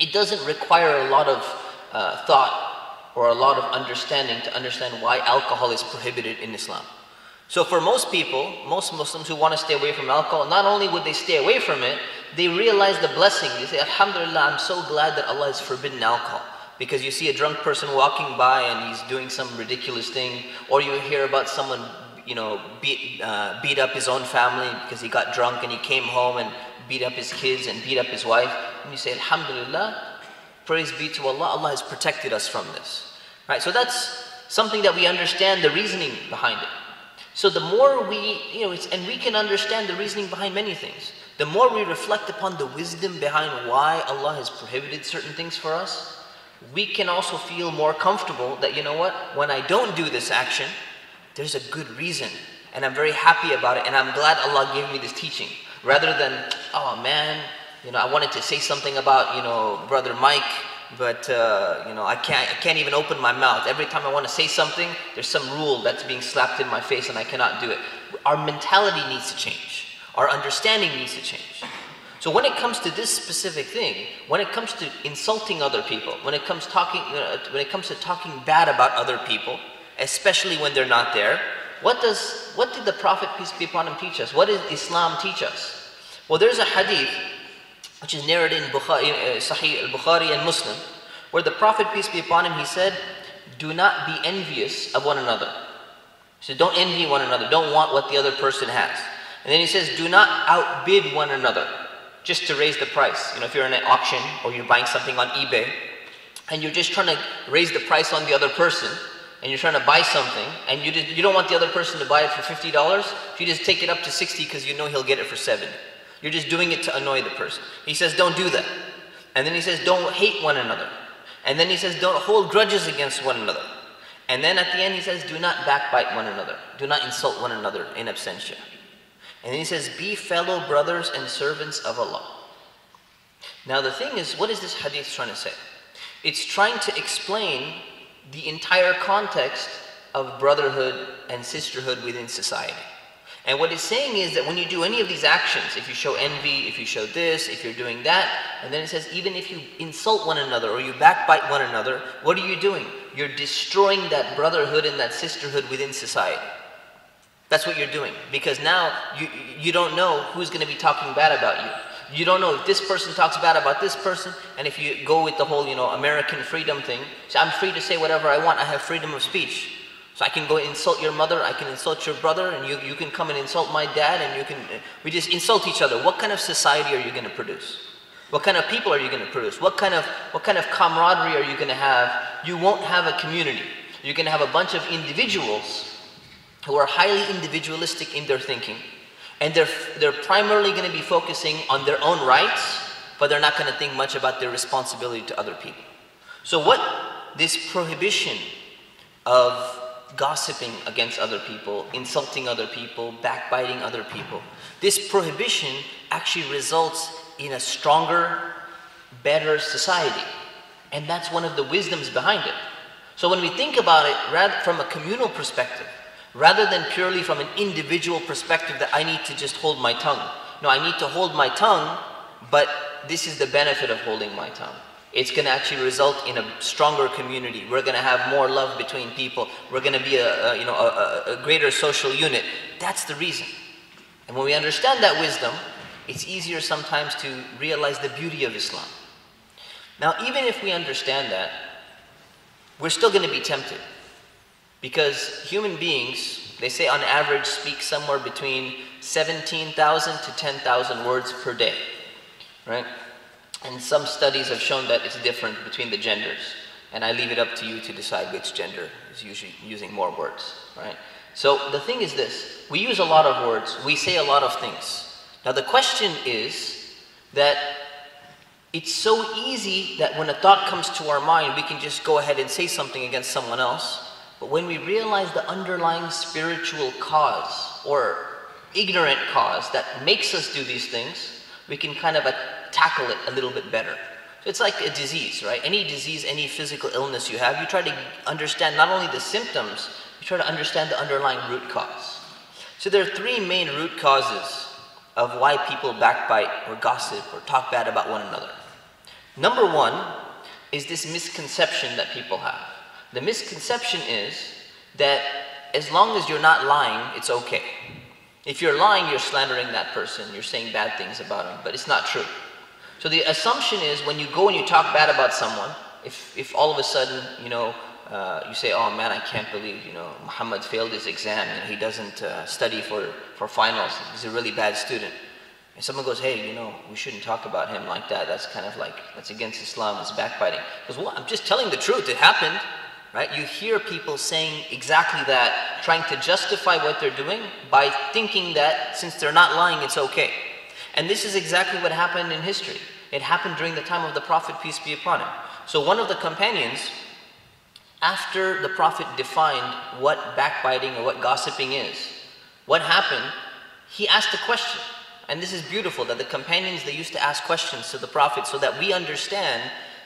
it doesn't require a lot of thought or a lot of understanding to understand why alcohol is prohibited in Islam. So for most people, most Muslims who want to stay away from alcohol, not only would they stay away from it, they realize the blessing. They say, Alhamdulillah, I'm so glad that Allah has forbidden alcohol. Because you see a drunk person walking by and he's doing some ridiculous thing, or you hear about someone, beat up his own family because he got drunk and he came home and beat up his kids and beat up his wife. And you say, Alhamdulillah, praise be to Allah, Allah has protected us from this. Right? So that's something that we understand the reasoning behind it. So the more we, and we can understand the reasoning behind many things. The more we reflect upon the wisdom behind why Allah has prohibited certain things for us, we can also feel more comfortable that, you know what, when I don't do this action, there's a good reason. And I'm very happy about it, and I'm glad Allah gave me this teaching. Rather than, oh man, I wanted to say something about, Brother Mike, but I can't even open my mouth. Every time I want to say something, there's some rule that's being slapped in my face and I cannot do it. Our mentality needs to change. Our understanding needs to change. So when it comes to this specific thing, when it comes to insulting other people, when it comes to talking bad about other people, especially when they're not there, what did the Prophet, peace be upon him, teach us? What did Islam teach us? Well, there's a hadith which is narrated in Sahih al-Bukhari and Muslim, where the Prophet, peace be upon him, he said, do not be envious of one another. He said, don't envy one another, don't want what the other person has. And then he says, do not outbid one another, just to raise the price. If you're in an auction or you're buying something on eBay, and you're just trying to raise the price on the other person, and you're trying to buy something, and you don't want the other person to buy it for $50, you just take it up to 60 because you know he'll get it for 70. You're just doing it to annoy the person. He says, don't do that. And then he says, don't hate one another. And then he says, don't hold grudges against one another. And then at the end he says, do not backbite one another. Do not insult one another in absentia. And then he says, be fellow brothers and servants of Allah. Now the thing is, what is this hadith trying to say? It's trying to explain the entire context of brotherhood and sisterhood within society. And what it's saying is that when you do any of these actions, if you show envy, if you show this, if you're doing that, and then it says even if you insult one another or you backbite one another, what are you doing? You're destroying that brotherhood and that sisterhood within society. That's what you're doing. Because now you don't know who's going to be talking bad about you. You don't know if this person talks bad about this person, and if you go with the whole, American freedom thing, so I'm free to say whatever I want, I have freedom of speech. So I can go insult your mother, I can insult your brother, and you can come and insult my dad, and we just insult each other. What kind of society are you going to produce? What kind of people are you going to produce? What kind of camaraderie are you going to have? You won't have a community. You're going to have a bunch of individuals who are highly individualistic in their thinking, and they're primarily going to be focusing on their own rights, but they're not going to think much about their responsibility to other people. So what this prohibition of gossiping against other people, insulting other people, backbiting other people, this prohibition actually results in a stronger, better society. And that's one of the wisdoms behind it. So when we think about it rather from a communal perspective, rather than purely from an individual perspective that I need to just hold my tongue. No, I need to hold my tongue, but this is the benefit of holding my tongue. It's going to actually result in a stronger community. We're going to have more love between people. We're going to be a greater social unit. That's the reason. And when we understand that wisdom, it's easier sometimes to realize the beauty of Islam. Now, even if we understand that, we're still going to be tempted. Because human beings, they say on average, speak somewhere between 17,000 to 10,000 words per day. Right? And some studies have shown that it's different between the genders. And I leave it up to you to decide which gender is usually using more words, right? So the thing is this, we use a lot of words, we say a lot of things. Now the question is that it's so easy that when a thought comes to our mind, we can just go ahead and say something against someone else. But when we realize the underlying spiritual cause or ignorant cause that makes us do these things, we can kind of tackle it a little bit better. So it's like a disease, right? Any disease, any physical illness you have, you try to understand not only the symptoms, you try to understand the underlying root cause. So there are three main root causes of why people backbite or gossip or talk bad about one another. Number one is this misconception that people have. The misconception is that as long as you're not lying, it's okay. If you're lying, you're slandering that person, you're saying bad things about him, but it's not true. So the assumption is when you go and you talk bad about someone, if all of a sudden, you say, oh man, I can't believe, Muhammad failed his exam, he doesn't study for finals, he's a really bad student. And someone goes, hey, we shouldn't talk about him like that, that's kind of like, that's against Islam, it's backbiting. He goes, well, I'm just telling the truth, it happened. Right? You hear people saying exactly that, trying to justify what they're doing by thinking that since they're not lying, it's okay. And this is exactly what happened in history. It happened during the time of the Prophet, peace be upon him. So one of the companions, after the Prophet defined what backbiting or what gossiping is, what happened, he asked a question. And this is beautiful, that the companions, they used to ask questions to the Prophet so that we understand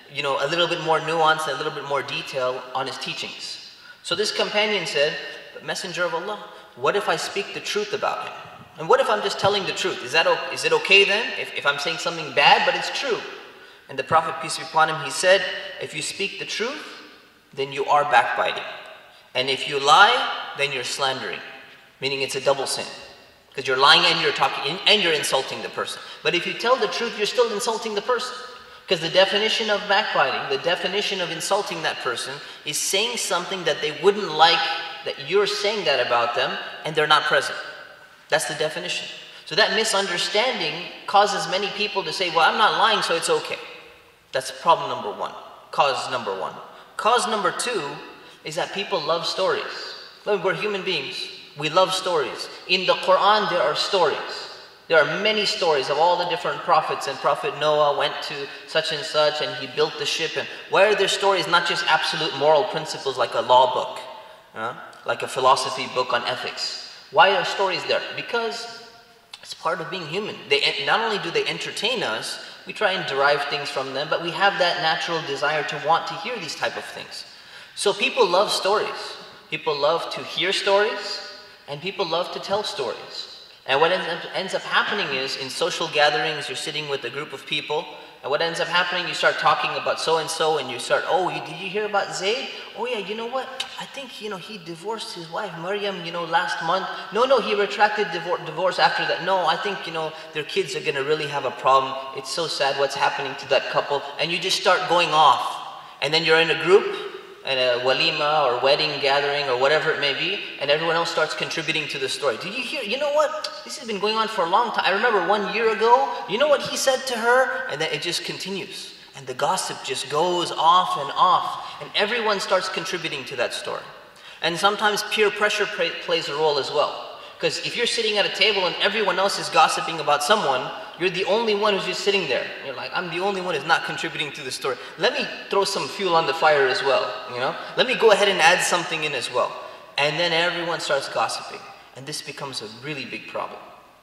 a little bit more nuance and a little bit more detail on his teachings. So this companion said, Messenger of Allah, what if I speak the truth about him? And what if I'm just telling the truth? Is it okay then, if I'm saying something bad, but it's true? And the Prophet, peace be upon him, he said, if you speak the truth, then you are backbiting. And if you lie, then you're slandering. Meaning it's a double sin. Because you're lying and you're talking, and you're insulting the person. But if you tell the truth, you're still insulting the person. Because the definition of backbiting, the definition of insulting that person is saying something that they wouldn't like, that you're saying that about them, and they're not present. That's the definition. So that misunderstanding causes many people to say, well, I'm not lying, so it's okay. That's problem number one, cause number one. Cause number two is that people love stories. Look, we're human beings. We love stories. In the Quran, there are stories. There are many stories of all the different prophets, and Prophet Noah went to such and such and he built the ship. And why are there stories, not just absolute moral principles like a law book, like a philosophy book on ethics? Why are stories there? Because it's part of being human. Not only do they entertain us, we try and derive things from them, but we have that natural desire to want to hear these type of things. So people love stories. People love to hear stories, and people love to tell stories. And what ends up happening is, in social gatherings, you're sitting with a group of people, and what ends up happening, you start talking about so-and-so, and you start, oh, did you hear about Zayd? Oh yeah, you know what? I think, he divorced his wife, Maryam, last month. No, he retracted divorce after that. No, I think, their kids are going to really have a problem. It's so sad what's happening to that couple. And you just start going off. And then you're in a group, in a walima or wedding gathering or whatever it may be, and everyone else starts contributing to the story. Did you hear? You know what? This has been going on for a long time. I remember 1 year ago, you know what he said to her? And then it just continues. And the gossip just goes off, and everyone starts contributing to that story. And sometimes peer pressure plays a role as well. Because if you're sitting at a table and everyone else is gossiping about someone, you're the only one who's just sitting there. You're like, I'm the only one who's not contributing to the story. Let me throw some fuel on the fire as well, Let me go ahead and add something in as well. And then everyone starts gossiping. And this becomes a really big problem.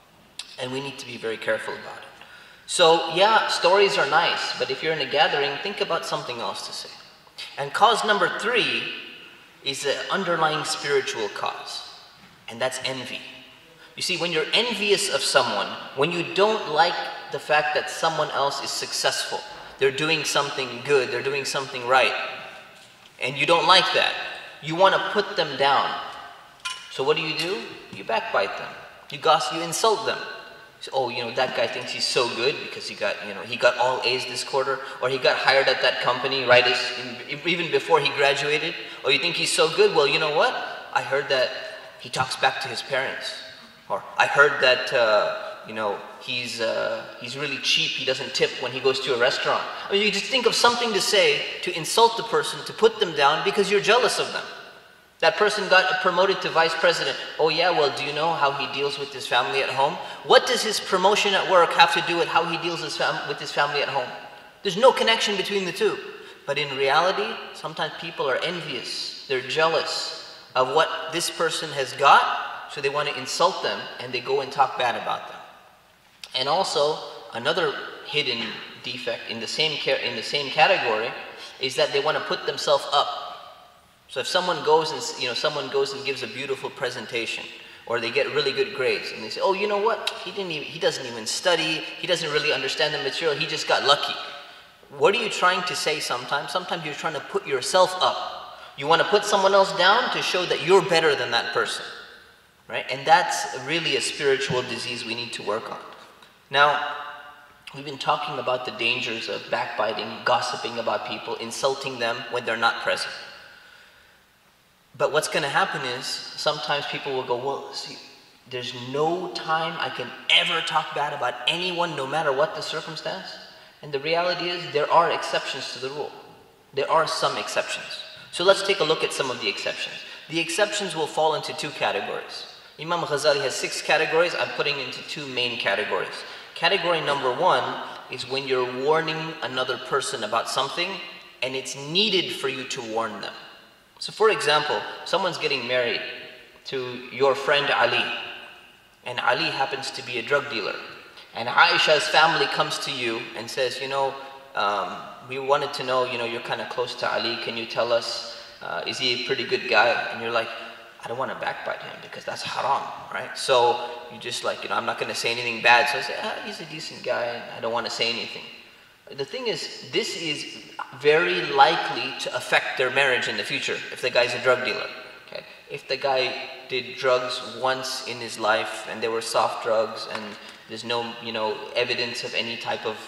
And we need to be very careful about it. So yeah, stories are nice, but if you're in a gathering, think about something else to say. And cause number three is an underlying spiritual cause. And that's envy. You see, when you're envious of someone, when you don't like the fact that someone else is successful, they're doing something good, they're doing something right, and you don't like that, you want to put them down. So what do? You backbite them. You gossip, you insult them. So, oh, that guy thinks he's so good because he got all A's this quarter, or he got hired at that company right even before he graduated. Or you think he's so good, well, you know what? I heard that he talks back to his parents. Or I heard that, he's really cheap, he doesn't tip when he goes to a restaurant. I mean, you just think of something to say to insult the person, to put them down because you're jealous of them. That person got promoted to vice president. Oh yeah, well, do you know how he deals with his family at home? What does his promotion at work have to do with how he deals with his family at home? There's no connection between the two. But in reality, sometimes people are envious. They're jealous of what this person has got, so they want to insult them, and they go and talk bad about them. And also, another hidden defect in the same category is that they want to put themselves up. So if someone goes and gives a beautiful presentation, or they get really good grades, and they say, oh, you know what? He doesn't even study. He doesn't really understand the material. He just got lucky. What are you trying to say sometimes? Sometimes you're trying to put yourself up. You want to put someone else down to show that you're better than that person. Right? And that's really a spiritual disease we need to work on. Now, we've been talking about the dangers of backbiting, gossiping about people, insulting them when they're not present. But what's going to happen is, sometimes people will go, well, see, there's no time I can ever talk bad about anyone, no matter what the circumstance. And the reality is, there are exceptions to the rule. There are some exceptions. So let's take a look at some of the exceptions. The exceptions will fall into two categories. Imam Ghazali has 6 categories. I'm putting into 2 main categories. Category number 1 is when you're warning another person about something and it's needed for you to warn them. So for example, someone's getting married to your friend Ali, and Ali happens to be a drug dealer. And Aisha's family comes to you and says, we wanted to know, you're kind of close to Ali. Can you tell us, is he a pretty good guy? And you're like, I don't want to backbite him because that's haram, right? So you just like, I'm not going to say anything bad. So I say, he's a decent guy and I don't want to say anything. The thing is, this is very likely to affect their marriage in the future if the guy's a drug dealer. Okay? If the guy did drugs once in his life and they were soft drugs and there's no, evidence of any type of,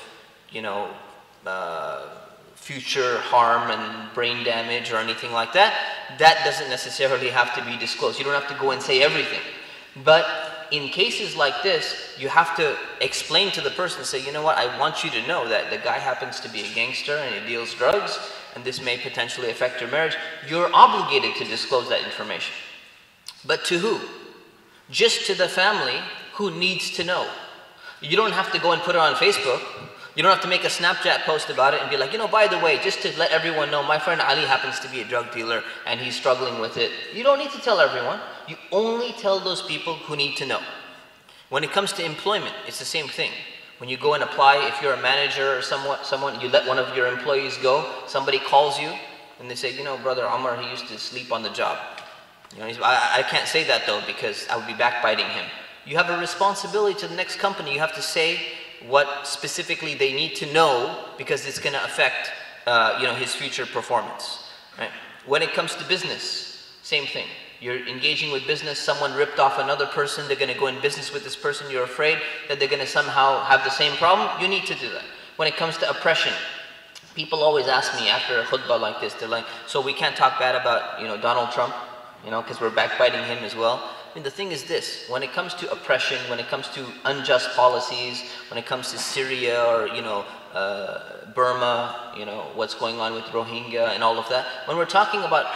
future harm and brain damage or anything like that, that doesn't necessarily have to be disclosed. You don't have to go and say everything. But in cases like this, you have to explain to the person, say, you know what, I want you to know that the guy happens to be a gangster and he deals drugs and this may potentially affect your marriage. You're obligated to disclose that information. But to who? Just to the family who needs to know. You don't have to go and put it on Facebook. You don't have to make a Snapchat post about it and be like, by the way, just to let everyone know, my friend Ali happens to be a drug dealer and he's struggling with it. You don't need to tell everyone. You only tell those people who need to know. When it comes to employment, it's the same thing. When you go and apply, if you're a manager or someone, you let one of your employees go, somebody calls you and they say, brother Omar, he used to sleep on the job. I can't say that though because I would be backbiting him. You have a responsibility to the next company. You have to say what specifically they need to know because it's going to affect his future performance. Right? When it comes to business, same thing. You're engaging with business, someone ripped off another person, they're going to go in business with this person, you're afraid that they're going to somehow have the same problem, you need to do that. When it comes to oppression, people always ask me after a khutbah like this, they're like, so we can't talk bad about Donald Trump, because we're backbiting him as well. The thing is this, when it comes to oppression, when it comes to unjust policies, when it comes to Syria or, Burma, what's going on with Rohingya and all of that, when we're talking about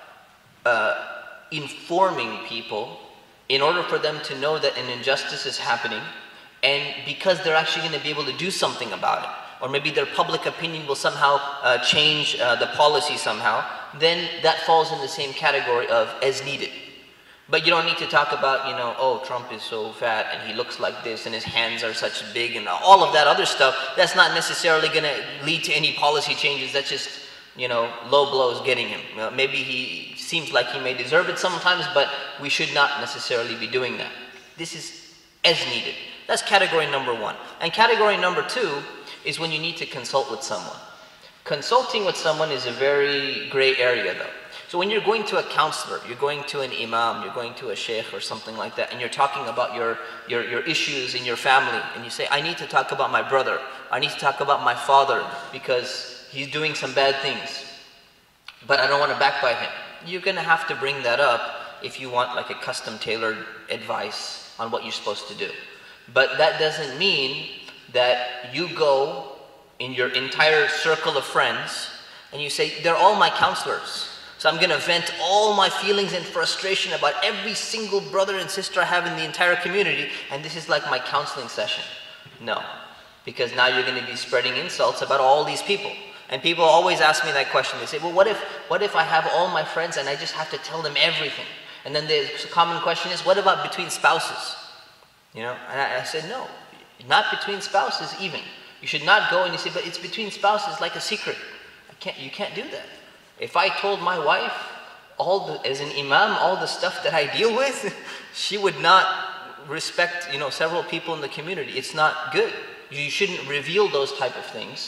informing people in order for them to know that an injustice is happening and because they're actually going to be able to do something about it, or maybe their public opinion will somehow change the policy somehow, then that falls in the same category of as needed. But you don't need to talk about, oh, Trump is so fat and he looks like this and his hands are such big and all of that other stuff. That's not necessarily going to lead to any policy changes. That's just, low blows getting him. Maybe he seems like he may deserve it sometimes, but we should not necessarily be doing that. This is as needed. That's category number 1. And category number 2 is when you need to consult with someone. Consulting with someone is a very gray area though. So when you're going to a counselor, you're going to an imam, you're going to a sheikh or something like that, and you're talking about your issues in your family, and you say, I need to talk about my brother, I need to talk about my father because he's doing some bad things, but I don't want to backbite him. You're going to have to bring that up if you want like a custom tailored advice on what you're supposed to do. But that doesn't mean that you go in your entire circle of friends and you say, they're all my counselors. So I'm going to vent all my feelings and frustration about every single brother and sister I have in the entire community, and this is like my counseling session. No, because now you're going to be spreading insults about all these people. And people always ask me that question. They say, well, what if I have all my friends and I just have to tell them everything? And then the common question is, what about between spouses? And I said, no, not between spouses even. You should not go and you say, but it's between spouses like a secret. You can't do that. If I told my wife, as an imam, all the stuff that I deal with, she would not respect, several people in the community. It's not good. You shouldn't reveal those type of things.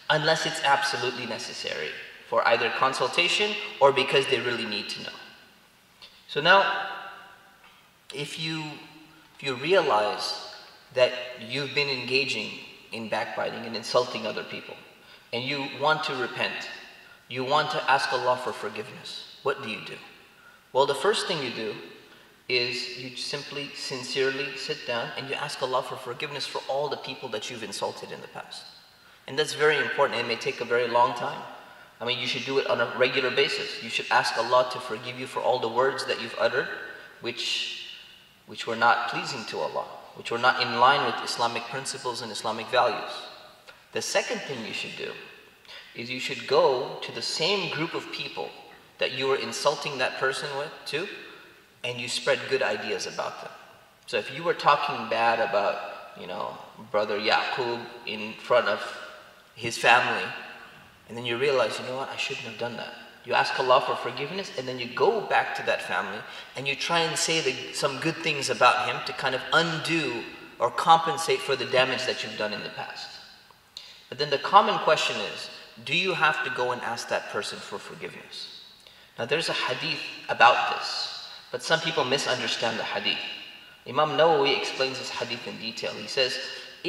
unless it's absolutely necessary for either consultation or because they really need to know. So now, if you realize that you've been engaging in backbiting and insulting other people, and you want to repent, you want to ask Allah for forgiveness, what do you do? Well, the first thing you do is you simply, sincerely sit down and you ask Allah for forgiveness for all the people that you've insulted in the past. And that's very important. It may take a very long time. I mean, you should do it on a regular basis. You should ask Allah to forgive you for all the words that you've uttered, which were not pleasing to Allah, which were not in line with Islamic principles and Islamic values. The second thing you should do is you should go to the same group of people that you were insulting that person with too, and you spread good ideas about them. So if you were talking bad about, brother Yaqub in front of his family, and then you realize, you know what, I shouldn't have done that. You ask Allah for forgiveness, and then you go back to that family, and you try and say some good things about him to kind of undo or compensate for the damage that you've done in the past. But then the common question is, do you have to go and ask that person for forgiveness? Now there's a hadith about this, but some people misunderstand the hadith. Imam Nawawi explains this hadith in detail. He says,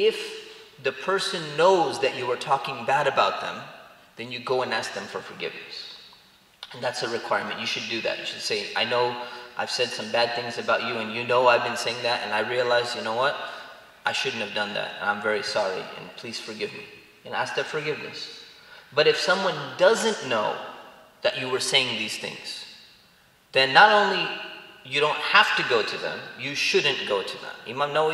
if the person knows that you are talking bad about them, then you go and ask them for forgiveness. And that's a requirement. You should do that. You should say, I know I've said some bad things about you, and you know I've been saying that, and I realize, you know what, I shouldn't have done that, and I'm very sorry, and please forgive me. And ask their forgiveness. But if someone doesn't know that you were saying these things, then not only you don't have to go to them, you shouldn't go to them. Imam Nawawi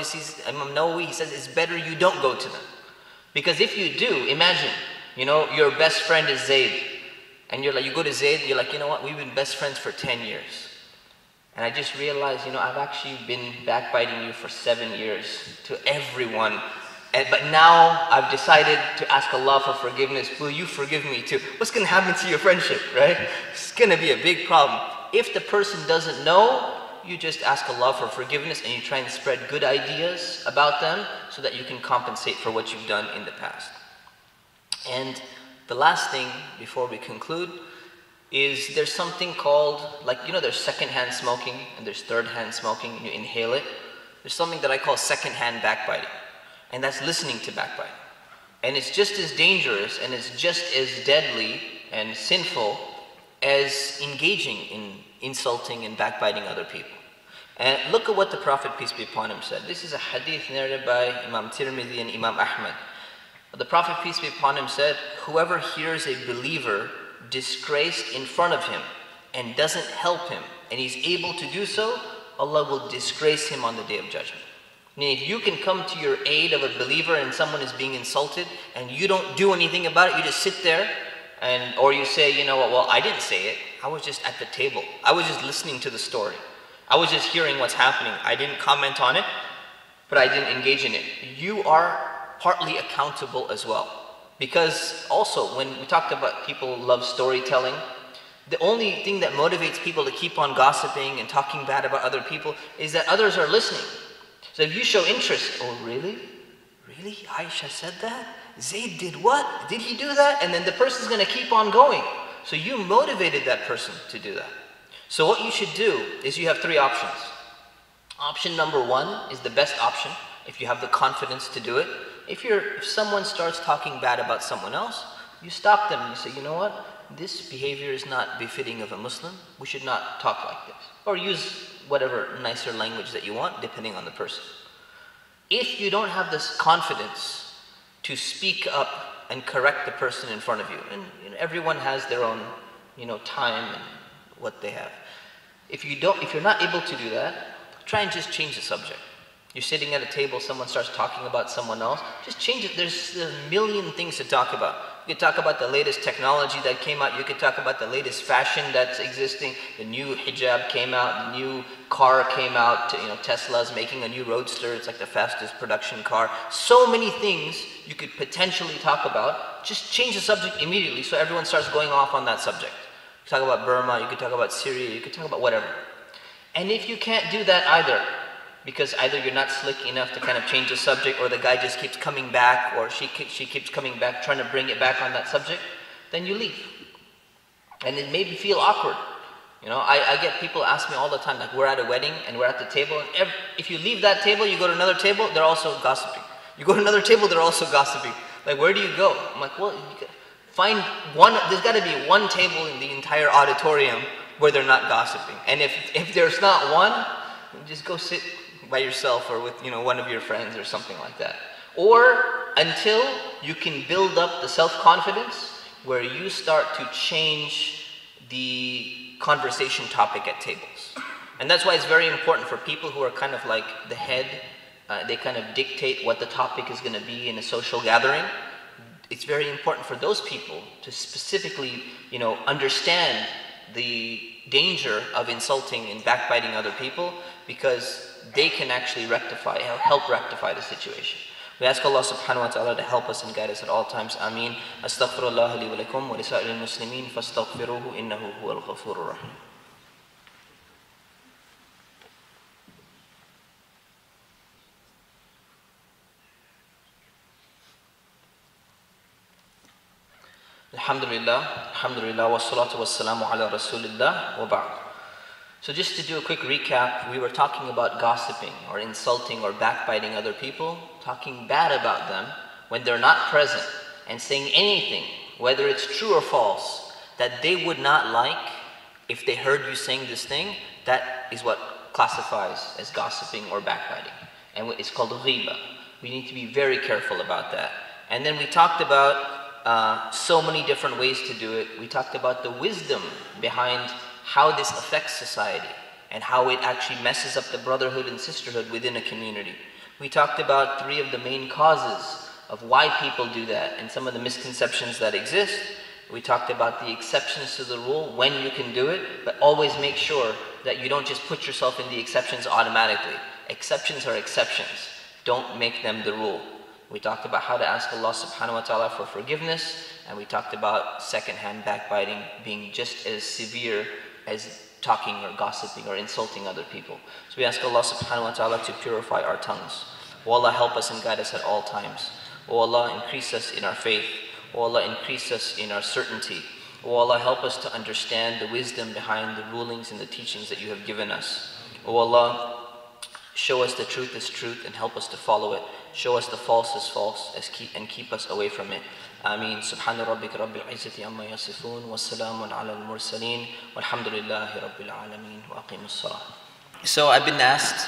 says it's better you don't go to them. Because if you do, imagine, your best friend is Zayd, and you go to Zayd, you're like, you know what, we've been best friends for 10 years. And I just realized, I've actually been backbiting you for 7 years to everyone. But now I've decided to ask Allah for forgiveness. Will you forgive me too? What's going to happen to your friendship, right? It's going to be a big problem. If the person doesn't know, you just ask Allah for forgiveness and you try and spread good ideas about them so that you can compensate for what you've done in the past. And the last thing before we conclude is there's something called, there's second-hand smoking and there's third-hand smoking, and you inhale it. There's something that I call second-hand backbiting. And that's listening to backbiting. And it's just as dangerous and it's just as deadly and sinful as engaging in insulting and backbiting other people. And look at what the Prophet, peace be upon him, said. This is a hadith narrated by Imam Tirmidhi and Imam Ahmad. The Prophet, peace be upon him, said, whoever hears a believer disgraced in front of him and doesn't help him, and he's able to do so, Allah will disgrace him on the Day of Judgment. Meaning, if you can come to your aid of a believer and someone is being insulted and you don't do anything about it, you just sit there, or you say, you know what, well, I didn't say it. I was just at the table. I was just listening to the story. I was just hearing what's happening. I didn't comment on it, but I didn't engage in it. You are partly accountable as well. Because also, when we talked about people love storytelling, the only thing that motivates people to keep on gossiping and talking bad about other people is that others are listening. So if you show interest, oh really? Really? Aisha said that? Zayd did what? Did he do that? And then the person's going to keep on going. So you motivated that person to do that. So what you should do is you have 3 options. Option number 1 is the best option if you have the confidence to do it. If someone starts talking bad about someone else, you stop them and you say, you know what? This behavior is not befitting of a Muslim. We should not talk like this. Or use whatever nicer language that you want, depending on the person. If you don't have this confidence to speak up and correct the person in front of you, and everyone has their own, time and what they have. If you're not able to do that, try and just change the subject. You're sitting at a table, someone starts talking about someone else, just change it. There's a million things to talk about. You could talk about the latest technology that came out. You could talk about the latest fashion that's existing. The new hijab came out. The new car came out. Tesla's making a new roadster. It's like the fastest production car. So many things you could potentially talk about. Just change the subject immediately so everyone starts going off on that subject. You could talk about Burma. You could talk about Syria. You could talk about whatever. And if you can't do that either, because either you're not slick enough to kind of change the subject, or the guy just keeps coming back, or she keeps coming back trying to bring it back on that subject, then you leave. And it made me feel awkward. You know, I get people ask me all the time, like we're at a wedding and we're at the table, and if you leave that table, you go to another table, they're also gossiping. You go to another table, they're also gossiping. Like, where do you go? I'm like, well, find one, there's got to be one table in the entire auditorium where they're not gossiping. And if there's not one, just go sit by yourself or with, you know, one of your friends or something like that. Or until you can build up the self-confidence where you start to change the conversation topic at tables. And that's why it's very important for people who are kind of like the head, they kind of dictate what the topic is going to be in a social gathering. It's very important for those people to specifically, you know, understand the danger of insulting and backbiting other people, because they can actually help rectify the situation. We ask Allah subhanahu wa ta'ala to help us and guide us at all times. Ameen. Astaghfirullah li wa lakum wa li sa'iril muslimin fastaghfiruhu innahu huwal ghafurur rahim. Alhamdulillah, wa salatu wa salamu ala rasulillah wa ba'd. So just to do a quick recap, we were talking about gossiping or insulting or backbiting other people, talking bad about them when they're not present, and saying anything, whether it's true or false, that they would not like if they heard you saying this thing. That is what classifies as gossiping or backbiting. And it's called ghiba. We need to be very careful about that. And then we talked about so many different ways to do it. We talked about the wisdom behind how this affects society and how it actually messes up the brotherhood and sisterhood within a community. We talked about 3 of the main causes of why people do that and some of the misconceptions that exist. We talked about the exceptions to the rule, when you can do it, but always make sure that you don't just put yourself in the exceptions automatically. Exceptions are exceptions. Don't make them the rule. We talked about how to ask Allah subhanahu wa ta'ala for forgiveness, and we talked about second-hand backbiting being just as severe as talking or gossiping or insulting other people. So we ask Allah subhanahu wa ta'ala to purify our tongues. O Allah, help us and guide us at all times. O Allah, increase us in our faith. O Allah, increase us in our certainty. O Allah, help us to understand the wisdom behind the rulings and the teachings that you have given us. O Allah, show us the truth as truth and help us to follow it. Show us the false as false and keep us away from it. Ameen. Subhana rabbika rabbil izzati amma yasifun wa salamun ala al-mursaleen walhamdulillahi rabbil alameen wa aqimus salah. So I've been asked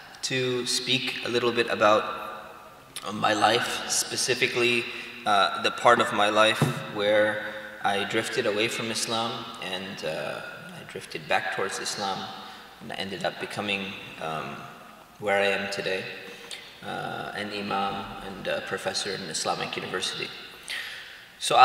to speak a little bit about my life, specifically the part of my life where I drifted away from Islam and I drifted back towards Islam, and I ended up becoming where I am today, an imam and a professor in Islamic University. So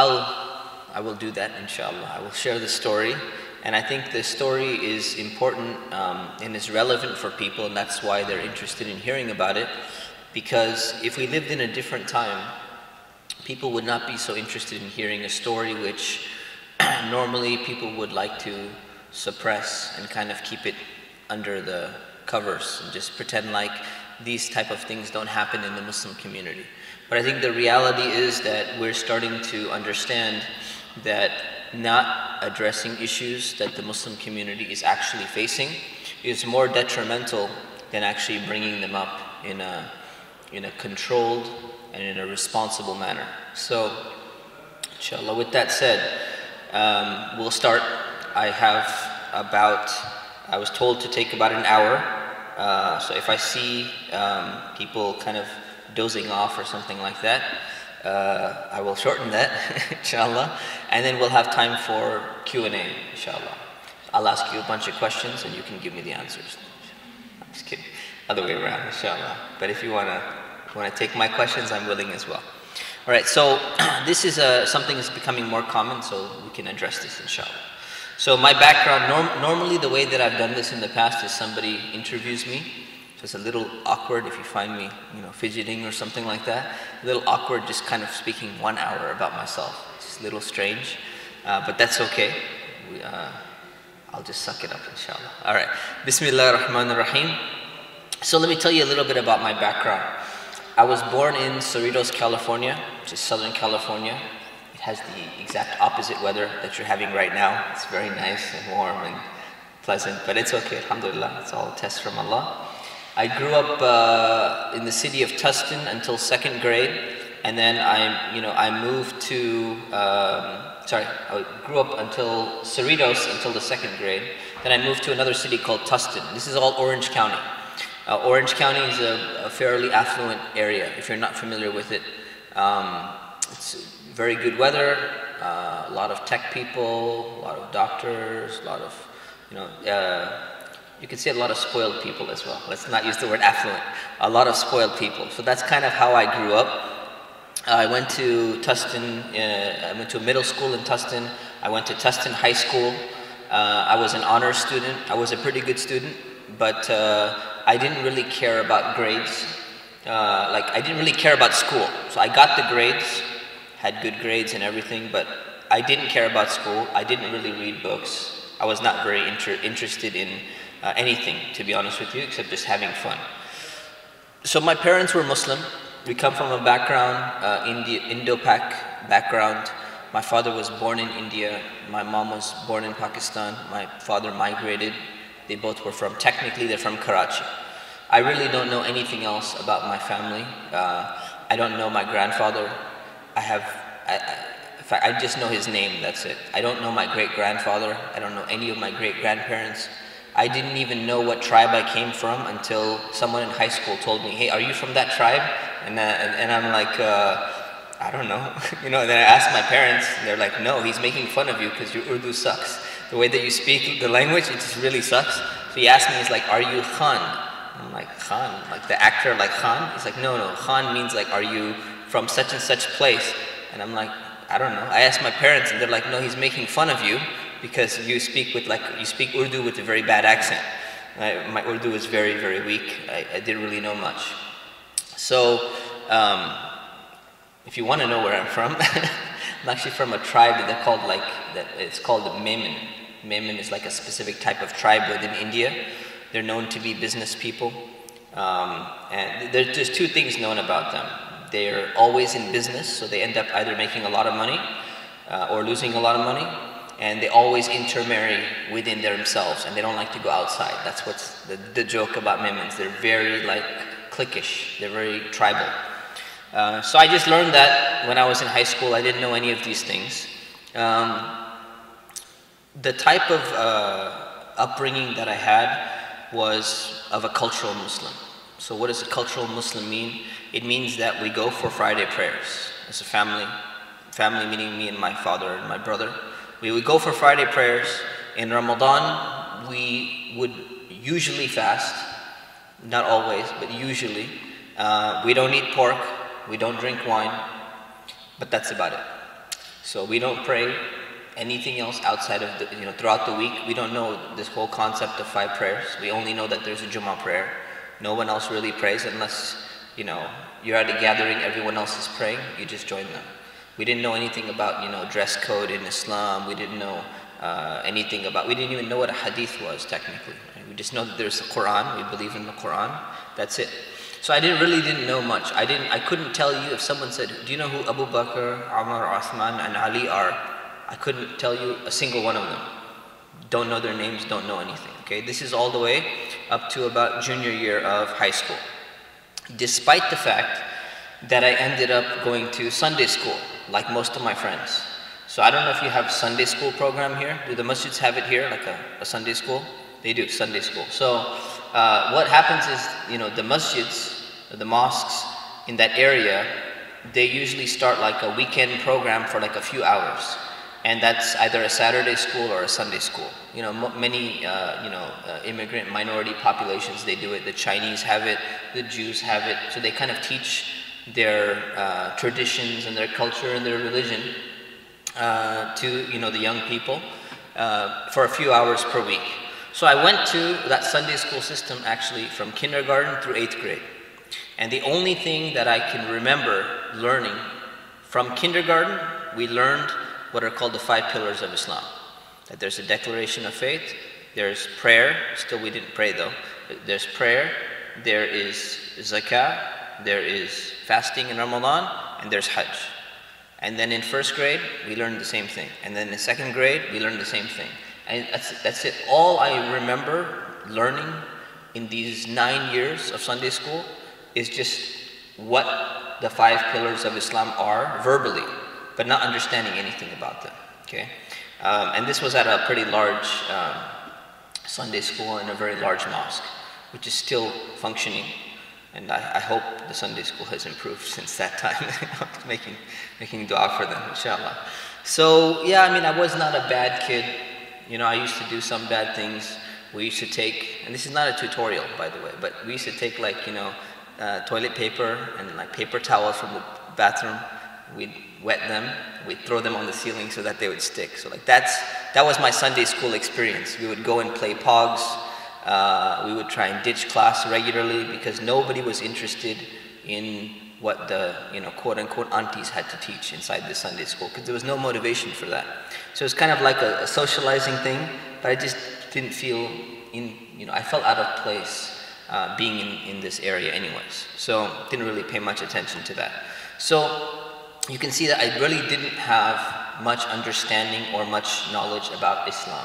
I will do that, inshallah. I will share the story, and I think the story is important and is relevant for people, and that's why they're interested in hearing about it, because if we lived in a different time, people would not be so interested in hearing a story which normally people would like to suppress and kind of keep it under the covers and just pretend like these type of things don't happen in the Muslim community. But I think the reality is that we're starting to understand that not addressing issues that the Muslim community is actually facing is more detrimental than actually bringing them up in a controlled and in a responsible manner. So, inshallah, with that said, we'll start. I was told to take about an hour. So if I see people kind of dozing off or something like that, I will shorten that, inshallah, and then we'll have time for Q&A, inshallah. I'll ask you a bunch of questions and you can give me the answers. I'm just kidding. Other way around, inshallah. But if you wanna take my questions, I'm willing as well. All right, so this is something that's becoming more common, so we can address this, inshallah. So my background, normally the way that I've done this in the past is somebody interviews me. So it's a little awkward if you find me, fidgeting or something like that. A little awkward just kind of speaking 1 hour about myself. It's just a little strange, but that's okay. I'll just suck it up, inshallah. All right. Bismillah ar-Rahman ar-Rahim. So let me tell you a little bit about my background. I was born in Cerritos, California, which is Southern California. It has the exact opposite weather that you're having right now. It's very nice and warm and pleasant, but it's okay, alhamdulillah. It's all a test from Allah. I grew up in the city of Tustin until 2nd grade, and then I moved to, I grew up until Cerritos until the 2nd grade. Then I moved to another city called Tustin. This is all Orange County. Orange County is a fairly affluent area, if you're not familiar with it. It's very good weather, a lot of tech people, a lot of doctors, a lot of, you could say a lot of spoiled people as well. Let's not use the word affluent. A lot of spoiled people. So that's kind of how I grew up. I went to Tustin, I went to a middle school in Tustin. I went to Tustin High School. I was an honors student. I was a pretty good student, but I didn't really care about grades. I didn't really care about school. So I got the grades, had good grades and everything, but I didn't care about school. I didn't really read books. I was not very interested in anything, to be honest with you, except just having fun. So my parents were Muslim. We come from a background, Indo-Pak background. My father was born in India. My mom was born in Pakistan. My father migrated. They both were technically they're from Karachi. I really don't know anything else about my family. I don't know my grandfather. In fact, I just know his name, that's it. I don't know my great-grandfather. I don't know any of my great-grandparents. I didn't even know what tribe I came from until someone in high school told me, hey, are you from that tribe? And I'm like, I don't know. And then I asked my parents, and they're like, no, he's making fun of you because your Urdu sucks. The way that you speak the language, it just really sucks. So he asked me, he's like, are you Khan? I'm like, Khan? Like the actor like Khan? He's like, no, Khan means like, are you from such and such place? And I'm like, I don't know. I asked my parents, and they're like, no, he's making fun of you because you speak Urdu with a very bad accent. My Urdu is very, very weak. I didn't really know much. So, if you want to know where I'm from, I'm actually from a tribe that they're called it's called the Memon. Memon is like a specific type of tribe within India. They're known to be business people. And there's two things known about them. They're always in business, so they end up either making a lot of money or losing a lot of money. And they always intermarry within themselves, and they don't like to go outside. That's what's the joke about Memons. They're very cliquish. They're very tribal. So I just learned that when I was in high school. I didn't know any of these things. The type of upbringing that I had was of a cultural Muslim. So what does a cultural Muslim mean? It means that we go for Friday prayers as a family. Family meaning me and my father and my brother. We would go for Friday prayers. In Ramadan, we would usually fast. Not always, but usually. We don't eat pork. We don't drink wine. But that's about it. So we don't pray anything else outside of throughout the week. We don't know this whole concept of 5 prayers. We only know that there's a Jummah prayer. No one else really prays unless, you're at a gathering, everyone else is praying, you just join them. We didn't know anything about, dress code in Islam. We didn't know anything about, we didn't even know what a hadith was technically. Right? We just know that there's a Quran, we believe in the Quran, that's it. So I really didn't know much. I couldn't tell you if someone said, do you know who Abu Bakr, Umar, Uthman, and Ali are? I couldn't tell you a single one of them. Don't know their names, don't know anything, okay? This is all the way up to about junior year of high school. Despite the fact that I ended up going to Sunday school, like most of my friends. So I don't know if you have Sunday school program here. Do the masjids have it here, like a Sunday school? They do, Sunday school. So what happens is, the masjids, the mosques in that area, they usually start like a weekend program for like a few hours. And that's either a Saturday school or a Sunday school. Many immigrant minority populations, they do it. The Chinese have it, the Jews have it. So they kind of teach their traditions and their culture and their religion to the young people for a few hours per week. So I went to that Sunday school system actually from kindergarten through 8th grade. And the only thing that I can remember learning from kindergarten, we learned what are called the 5 pillars of Islam. That there's a declaration of faith, there's prayer, still we didn't pray though, there's prayer, there is zakah, there is fasting in Ramadan, and there's hajj. And then in first grade, we learned the same thing. And then in second grade, we learned the same thing. And that's it. All I remember learning in these 9 years of Sunday school is just what the 5 pillars of Islam are verbally, but not understanding anything about them. Okay? And this was at a pretty large Sunday school in a very large mosque, which is still functioning. And I hope the Sunday school has improved since that time. making dua for them, inshallah. So yeah, I mean, I was not a bad kid. You know, I used to do some bad things. We used to take, and this is not a tutorial, by the way, but we used to take, like, you know, toilet paper and like paper towels from the bathroom. We'd wet them, we'd throw them on the ceiling so that they would stick. So like that was my Sunday school experience. We would go and play pogs. We would try and ditch class regularly because nobody was interested in what the, you know, quote-unquote aunties had to teach inside the Sunday school, because there was no motivation for that. So it was kind of like a socializing thing, but I just didn't feel I felt out of place being in this area anyways. So didn't really pay much attention to that. So you can see that I really didn't have much understanding or much knowledge about Islam.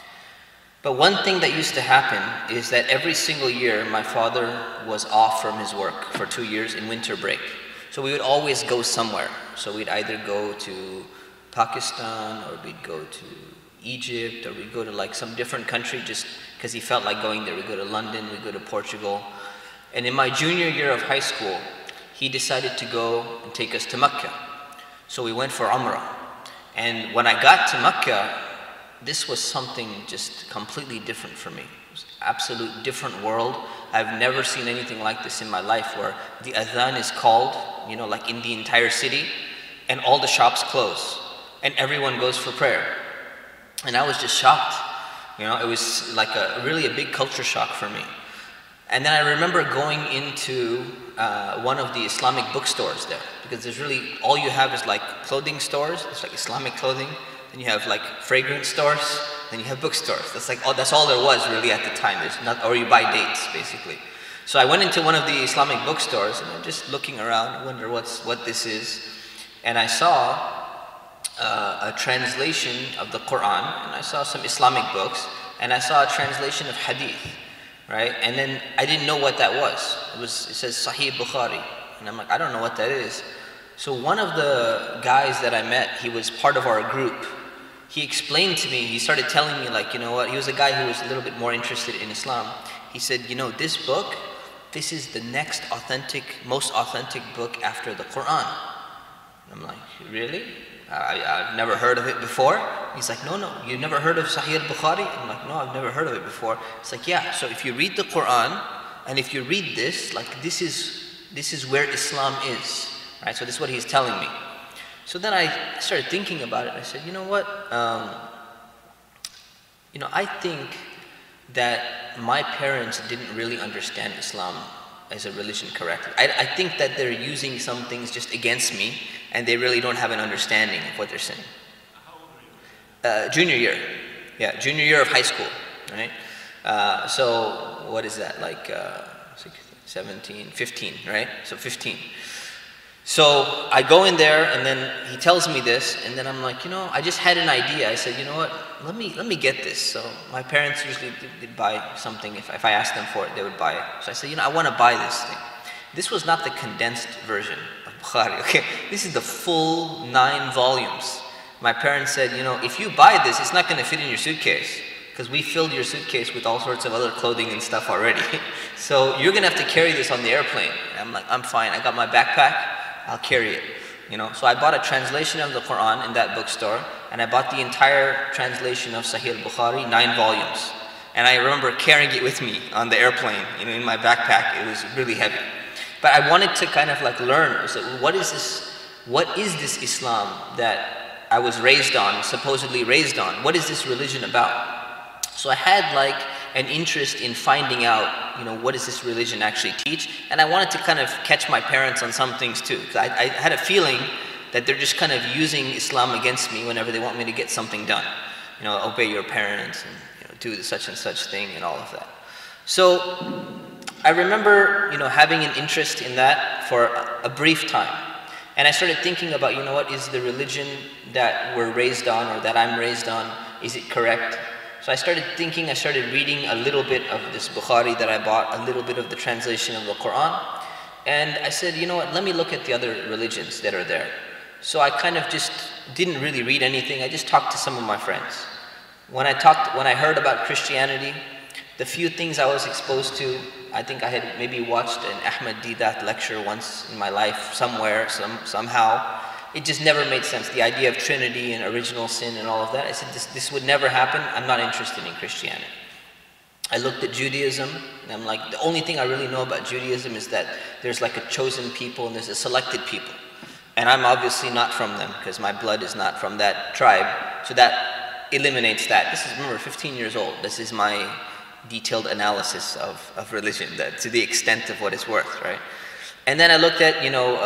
But one thing that used to happen is that every single year my father was off from his work for 2 years in winter break. So we would always go somewhere. So we'd either go to Pakistan, or we'd go to Egypt, or we'd go to like some different country just because he felt like going there. We'd go to London, we'd go to Portugal. And in my junior year of high school, he decided to go and take us to Mecca. So we went for Umrah. And when I got to Mecca, this was something just completely different for me. It was an absolute different world. I've never seen anything like this in my life, where the adhan is called, you know, like in the entire city, and all the shops close, and everyone goes for prayer. And I was just shocked. You know, it was like really a big culture shock for me. And then I remember going into one of the Islamic bookstores there, because there's really, all you have is like clothing stores. It's like Islamic clothing. Then you have like fragrance stores, then you have bookstores. That's all there was really at the time. Or you buy dates, basically. So I went into one of the Islamic bookstores, and I'm just looking around, I wonder what this is. And I saw a translation of the Quran, and I saw some Islamic books, and I saw a translation of Hadith, right? And then I didn't know what that was. It says Sahih Bukhari, and I'm like, I don't know what that is. So one of the guys that I met, he was part of our group. He explained to me, he started telling me, like, you know what, he was a guy who was a little bit more interested in Islam. He said, you know, this book, this is the next most authentic book after the Quran. And I'm like, really? I've never heard of it before. He's like, no, you've never heard of Sahih al-Bukhari? I'm like, no, I've never heard of it before. It's like, yeah, so if you read the Quran, and if you read this, like, this is where Islam is, right? So this is what he's telling me. So then I started thinking about it. I said, you know what? I think that my parents didn't really understand Islam as a religion correctly. I think that they're using some things just against me, and they really don't have an understanding of what they're saying. How old are you? Junior year. Yeah, junior year of high school, right? So what is that, like 17, 15, right? So 15. So I go in there, and then he tells me this, and then I'm like, you know, I just had an idea. I said, you know what, let me get this. So my parents usually did buy something. If I asked them for it, they would buy it. So I said, you know, I want to buy this thing. This was not the condensed version of Bukhari, okay? This is the full 9 volumes. My parents said, you know, if you buy this, it's not going to fit in your suitcase, because we filled your suitcase with all sorts of other clothing and stuff already. So you're going to have to carry this on the airplane. And I'm like, I'm fine. I got my backpack. I'll carry it, you know. So I bought a translation of the Quran in that bookstore, and I bought the entire translation of Sahih al-Bukhari, 9 volumes. And I remember carrying it with me on the airplane, you know, in my backpack. It was really heavy. But I wanted to kind of like learn, so what is this Islam that I was raised on, supposedly raised on? What is this religion about? So I had like an interest in finding out, you know, what does this religion actually teach? And I wanted to kind of catch my parents on some things too. I had a feeling that they're just kind of using Islam against me whenever they want me to get something done. You know, obey your parents, and, you know, do the such and such thing and all of that. So I remember, having an interest in that for a brief time. And I started thinking about, what is the religion that we're raised on, or that I'm raised on? Is it correct? So I started thinking, I started reading a little bit of this Bukhari that I bought, a little bit of the translation of the Quran. And I said, let me look at the other religions that are there. So I kind of just didn't really read anything. I just talked to some of my friends. When I heard about Christianity, the few things I was exposed to, I think I had maybe watched an Ahmed Deedat lecture once in my life somewhere, somehow. It just never made sense. The idea of Trinity and original sin and all of that. I said, this would never happen. I'm not interested in Christianity. I looked at Judaism, and I'm like, the only thing I really know about Judaism is that there's like a chosen people and there's a selected people. And I'm obviously not from them, because my blood is not from that tribe. So that eliminates that. This is, remember, 15 years old. This is my detailed analysis of religion, that to the extent of what it's worth, right? And then I looked at,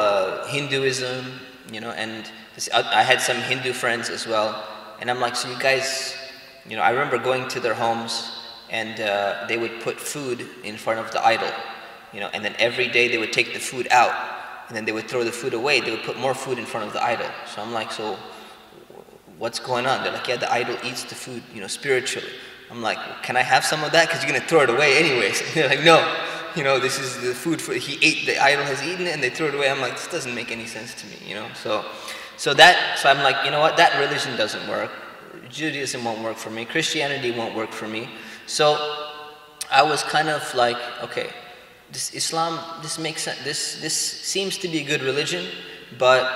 Hinduism, and I had some Hindu friends as well. And I'm like, so you guys, I remember going to their homes, and they would put food in front of the idol, and then every day they would take the food out, and then they would throw the food away. They would put more food in front of the idol. So I'm like, so what's going on? They're like, yeah, the idol eats the food, spiritually. I'm like, can I have some of that? Because you're going to throw it away anyways. And they're like, no, this is the food the idol has eaten it, and they throw it away. I'm like, this doesn't make any sense to me, So I'm like, that religion doesn't work. Judaism won't work for me. Christianity won't work for me. So I was kind of like, okay, this Islam, this makes sense. This seems to be a good religion, but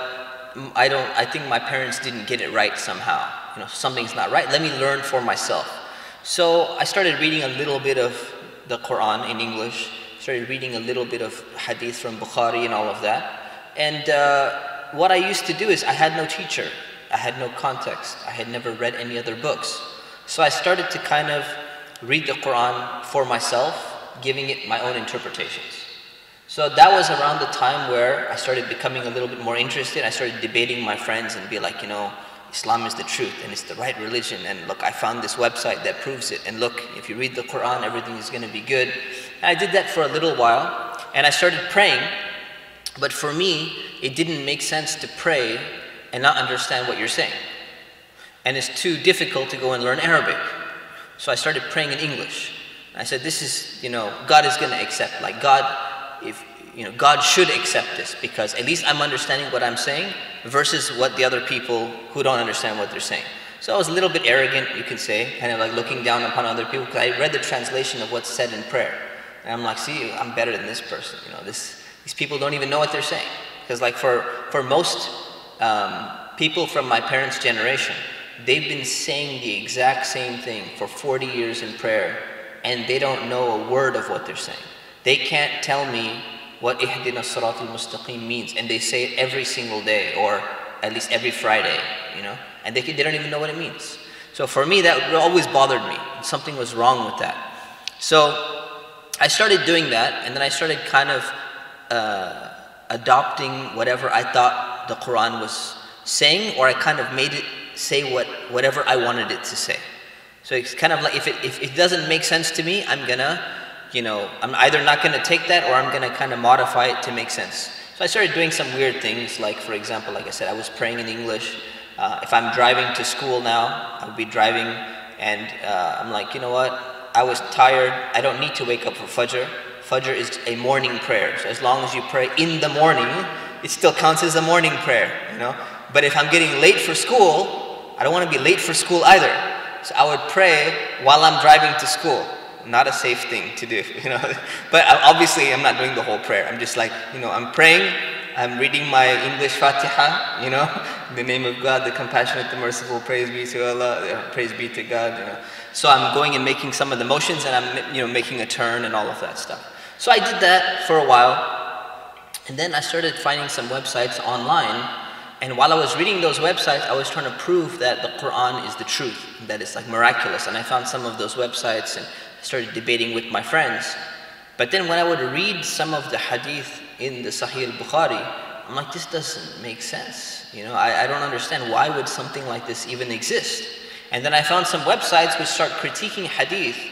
I think my parents didn't get it right somehow. Something's not right. Let me learn for myself. So I started reading a little bit of the Quran in English, started reading a little bit of hadith from Bukhari and all of that. And what I used to do is I had no teacher. I had no context. I had never read any other books. So I started to kind of read the Quran for myself, giving it my own interpretations. So that was around the time where I started becoming a little bit more interested. I started debating my friends and be like, Islam is the truth and it's the right religion, and look, I found this website that proves it, and look, if you read the Quran, everything is going to be good. And I did that for a little while, and I started praying, but for me, it didn't make sense to pray and not understand what you're saying. And it's too difficult to go and learn Arabic. So I started praying in English. I said, this is, God is going to accept, like God should accept this, because at least I'm understanding what I'm saying versus what the other people who don't understand what they're saying. So I was a little bit arrogant, you can say, kind of like looking down upon other people, because I read the translation of what's said in prayer. And I'm like, see, I'm better than this person. These people don't even know what they're saying. Because like for most people from my parents' generation, they've been saying the exact same thing for 40 years in prayer, and they don't know a word of what they're saying. They can't tell me what Ihdina Siratal Mustaqim means, and they say it every single day, or at least every Friday, and they don't even know what it means. So for me, that always bothered me. Something was wrong with that. So I started doing that, and then I started kind of adopting whatever I thought the Quran was saying, or I kind of made it say whatever I wanted it to say. So it's kind of like, if it doesn't make sense to me, I'm either not gonna take that, or I'm gonna kind of modify it to make sense. So I started doing some weird things, like for example, like I said, I was praying in English. If I'm driving to school now, I would be driving, and I'm like, you know what? I was tired. I don't need to wake up for Fajr. Fajr is a morning prayer. So as long as you pray in the morning, it still counts as a morning prayer, But if I'm getting late for school, I don't want to be late for school either. So I would pray while I'm driving to school. Not a safe thing to do, But obviously, I'm not doing the whole prayer. I'm just like, I'm praying. I'm reading my English Fatiha, in the name of God, the compassionate, the merciful, praise be to Allah, praise be to God, So I'm going and making some of the motions, and I'm, making a turn and all of that stuff. So I did that for a while, and then I started finding some websites online, and while I was reading those websites, I was trying to prove that the Quran is the truth, that it's like miraculous, and I found some of those websites and started debating with my friends. But then when I would read some of the hadith in the Sahih al-Bukhari, I'm like, this doesn't make sense. I don't understand, why would something like this even exist? And then I found some websites which start critiquing hadith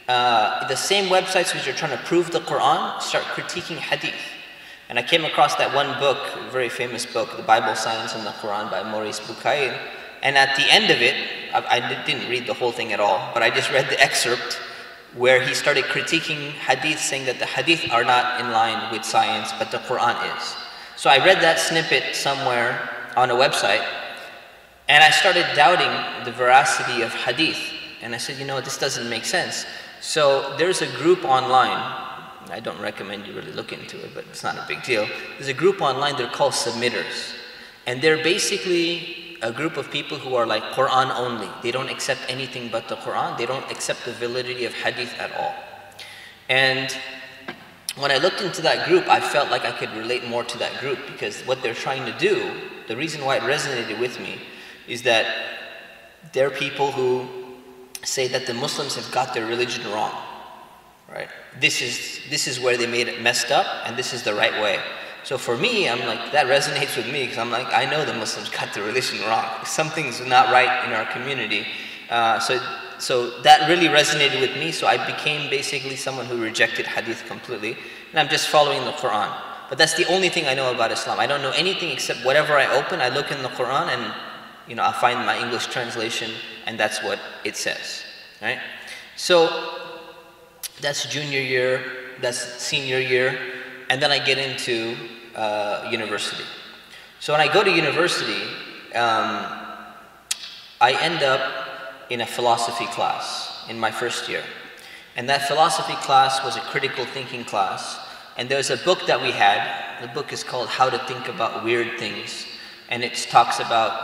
the same websites which are trying to prove the Quran start critiquing hadith. And I came across that one book, a very famous book, The Bible, Science and the Quran by Maurice Bucaille. And at the end of it, I didn't read the whole thing at all, but I just read the excerpt where he started critiquing hadith, saying that the hadith are not in line with science, but the Quran is. So I read that snippet somewhere on a website, and I started doubting the veracity of hadith. And I said, this doesn't make sense. So there's a group online, I don't recommend you really look into it, but it's not a big deal. There's a group online, they're called submitters. And they're basically a group of people who are like Quran only. They don't accept anything but the Quran. They don't accept the validity of hadith at all. And when I looked into that group, I felt like I could relate more to that group, because what they're trying to do, the reason why it resonated with me, is that they're people who say that the Muslims have got their religion wrong, right? This is where they made it messed up, and this is the right way. So for me, I'm like, that resonates with me, because I'm like, I know the Muslims got the religion wrong. Something's not right in our community. So that really resonated with me, so I became basically someone who rejected hadith completely, and I'm just following the Quran. But that's the only thing I know about Islam. I don't know anything except whatever I open, I look in the Quran, and I find my English translation, and that's what it says, right? So that's junior year, that's senior year, and then I get into university. So when I go to university, I end up in a philosophy class in my first year. And that philosophy class was a critical thinking class. And there's a book that we had. The book is called How to Think About Weird Things. And it talks about,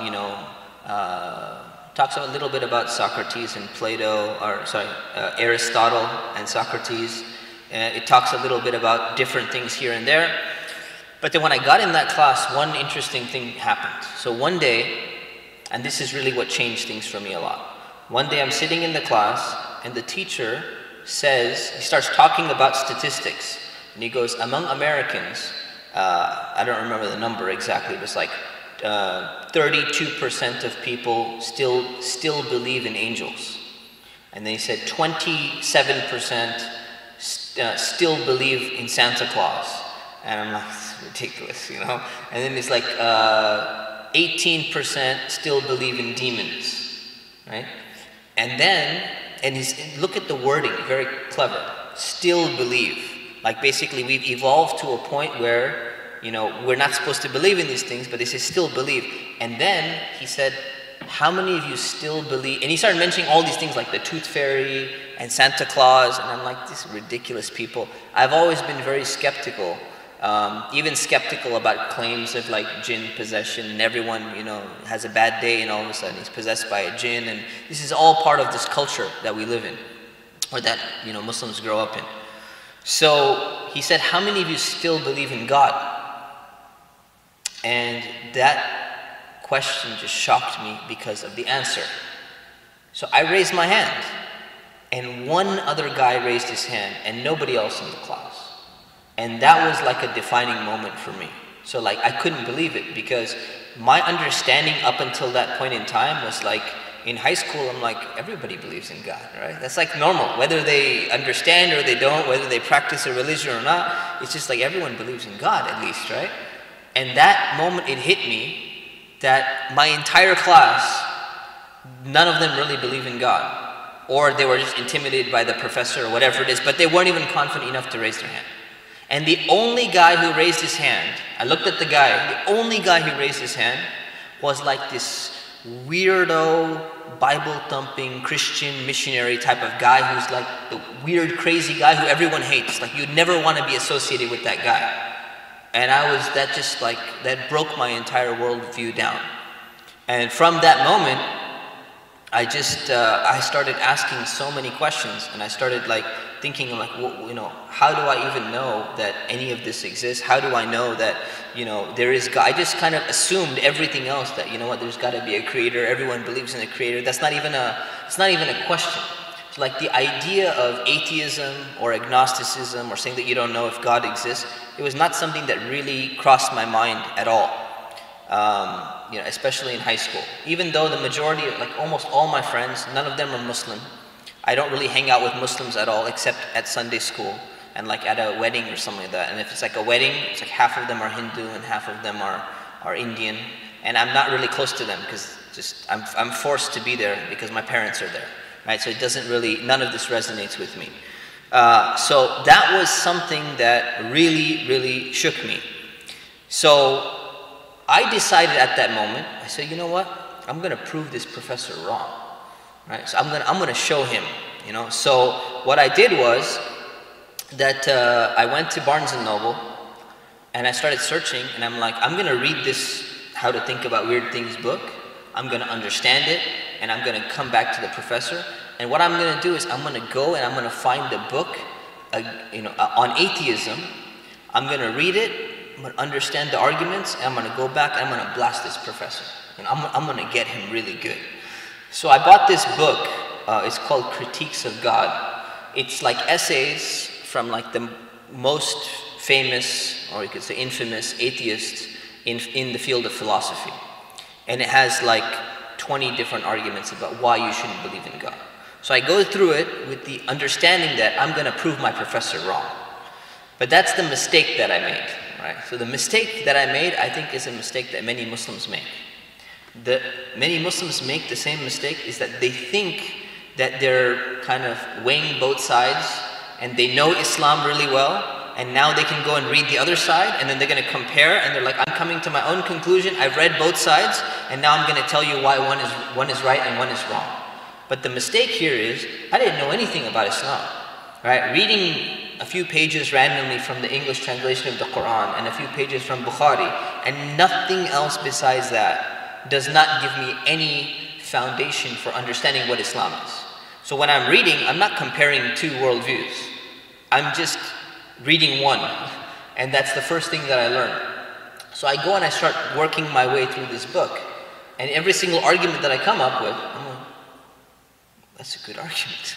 talks a little bit about Socrates and Aristotle and Socrates. It talks a little bit about different things here and there. But then when I got in that class, one interesting thing happened. So one day, and this is really what changed things for me a lot. One day I'm sitting in the class, and the teacher says, he starts talking about statistics. And he goes, among Americans, I don't remember the number exactly, but it's like 32% of people still believe in angels. And then he said 27% still believe in Santa Claus. And I'm like, it's ridiculous, And then it's like 18% still believe in demons, right? And then, look at the wording, very clever. Still believe. Like basically we've evolved to a point where, we're not supposed to believe in these things, but they say still believe. And then he said, how many of you still believe? And he started mentioning all these things like the Tooth Fairy and Santa Claus. And I'm like, these ridiculous people. I've always been very skeptical. Even skeptical about claims of like jinn possession, and everyone, has a bad day and all of a sudden he's possessed by a jinn, and this is all part of this culture that we live in, or that, Muslims grow up in. So he said, how many of you still believe in God? And that question just shocked me because of the answer. So I raised my hand, and one other guy raised his hand, and nobody else in the class. And that was like a defining moment for me. So like I couldn't believe it, because my understanding up until that point in time was like, in high school I'm like, everybody believes in God, right? That's like normal, whether they understand or they don't, whether they practice a religion or not, it's just like everyone believes in God at least, right? And that moment it hit me that my entire class, none of them really believe in God, or they were just intimidated by the professor or whatever it is, but they weren't even confident enough to raise their hand. And the only guy who raised his hand, I looked at the guy, the only guy who raised his hand was like this weirdo, Bible-thumping, Christian missionary type of guy who's like the weird, crazy guy who everyone hates. Like you'd never want to be associated with that guy. And that broke my entire worldview down. And from that moment, I started asking so many questions, and I started like thinking like, how do I even know that any of this exists? How do I know that, there is God? I just kind of assumed everything else, that, there's got to be a creator. Everyone believes in a creator. It's not even a question. So like the idea of atheism or agnosticism or saying that you don't know if God exists, it was not something that really crossed my mind at all. Especially in high school. Even though the majority, like almost all my friends, none of them are Muslim. I don't really hang out with Muslims at all, except at Sunday school and like at a wedding or something like that. And if it's like a wedding, it's like half of them are Hindu and half of them are Indian. And I'm not really close to them because just I'm forced to be there because my parents are there, right? So it doesn't really, none of this resonates with me. So that was something that really, really shook me. So I decided at that moment, I said, you know what? I'm going to prove this professor wrong, right? So I'm going to show him, you know. So what I did was that I went to Barnes & Noble and I started searching, and I'm like, I'm going to read this How to Think About Weird Things book. I'm going to understand it, and I'm going to come back to the professor. And what I'm going to do is I'm going to go and I'm going to find a book on atheism. I'm going to read it, I'm going to understand the arguments, and I'm going to go back and I'm going to blast this professor. And I'm going to get him really good. So I bought this book. It's called Critiques of God. It's like essays from like the most famous, or you could say infamous, atheists in the field of philosophy. And it has like 20 different arguments about why you shouldn't believe in God. So I go through it with the understanding that I'm going to prove my professor wrong. But that's the mistake that I made, right? So the mistake that I made, I think, is a mistake that many Muslims make. Many Muslims make the same mistake, is that they think that they're kind of weighing both sides and they know Islam really well, and now they can go and read the other side, and then they're going to compare, and they're like, I'm coming to my own conclusion, I've read both sides, and now I'm going to tell you why one is right and one is wrong. But the mistake here is, I didn't know anything about Islam, right? Reading a few pages randomly from the English translation of the Quran and a few pages from Bukhari, and nothing else besides that, does not give me any foundation for understanding what Islam is. So when I'm reading, I'm not comparing two worldviews. I'm just reading one, and that's the first thing that I learned. So I go and I start working my way through this book, and every single argument that I come up with, I'm like, that's a good argument.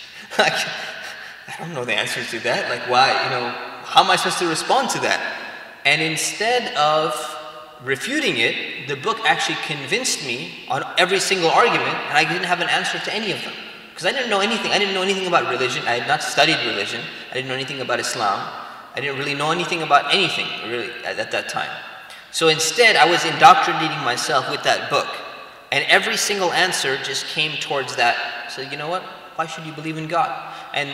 I don't know the answers to that. Like, why, how am I supposed to respond to that? And instead of refuting it, the book actually convinced me on every single argument, and I didn't have an answer to any of them. Because I didn't know anything. I didn't know anything about religion. I had not studied religion. I didn't know anything about Islam. I didn't really know anything about anything, really, at that time. So instead, I was indoctrinating myself with that book. And every single answer just came towards that. So you know what? Why should you believe in God? And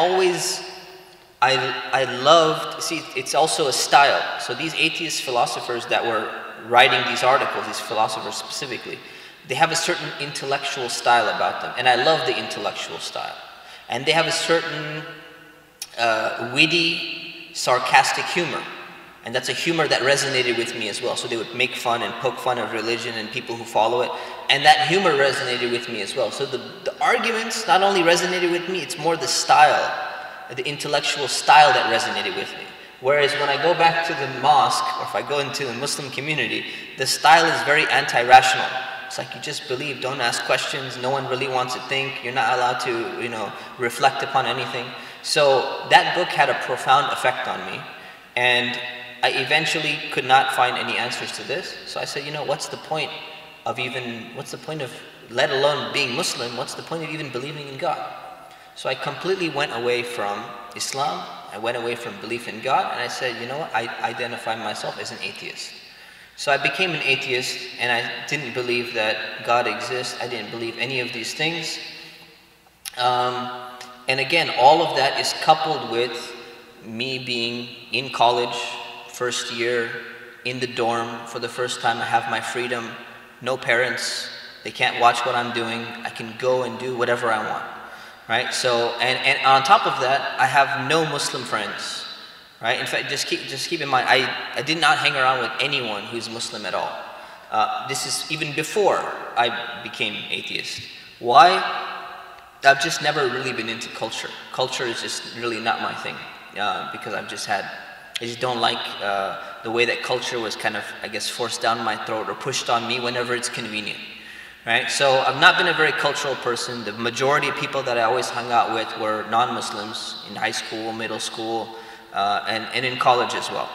I loved, see, it's also a style. So these atheist philosophers that were writing these articles, these philosophers specifically, they have a certain intellectual style about them. And I love the intellectual style. And they have a certain witty, sarcastic humor. And that's a humor that resonated with me as well. So they would make fun and poke fun of religion and people who follow it. And that humor resonated with me as well. So the arguments not only resonated with me, it's more the style, the intellectual style that resonated with me. Whereas when I go back to the mosque, or if I go into the Muslim community, the style is very anti-rational. It's like, you just believe, don't ask questions, no one really wants to think, you're not allowed to, reflect upon anything. So that book had a profound effect on me. And I eventually could not find any answers to this. So I said, what's the point of let alone being Muslim, what's the point of even believing in God? So I completely went away from Islam, I went away from belief in God, and I said, you know what, I identify myself as an atheist. So I became an atheist, and I didn't believe that God exists, I didn't believe any of these things. And again, all of that is coupled with me being in college, first year, in the dorm, for the first time I have my freedom, no parents, they can't watch what I'm doing, I can go and do whatever I want, right? So, and on top of that, I have no Muslim friends, right? In fact, just keep in mind, I did not hang around with anyone who's Muslim at all. This is even before I became atheist. Why? I've just never really been into culture. Culture is just really not my thing, because I just don't like the way that culture was kind of, I guess, forced down my throat or pushed on me whenever it's convenient, right? So I've not been a very cultural person. The majority of people that I always hung out with were non-Muslims in high school, middle school, and in college as well.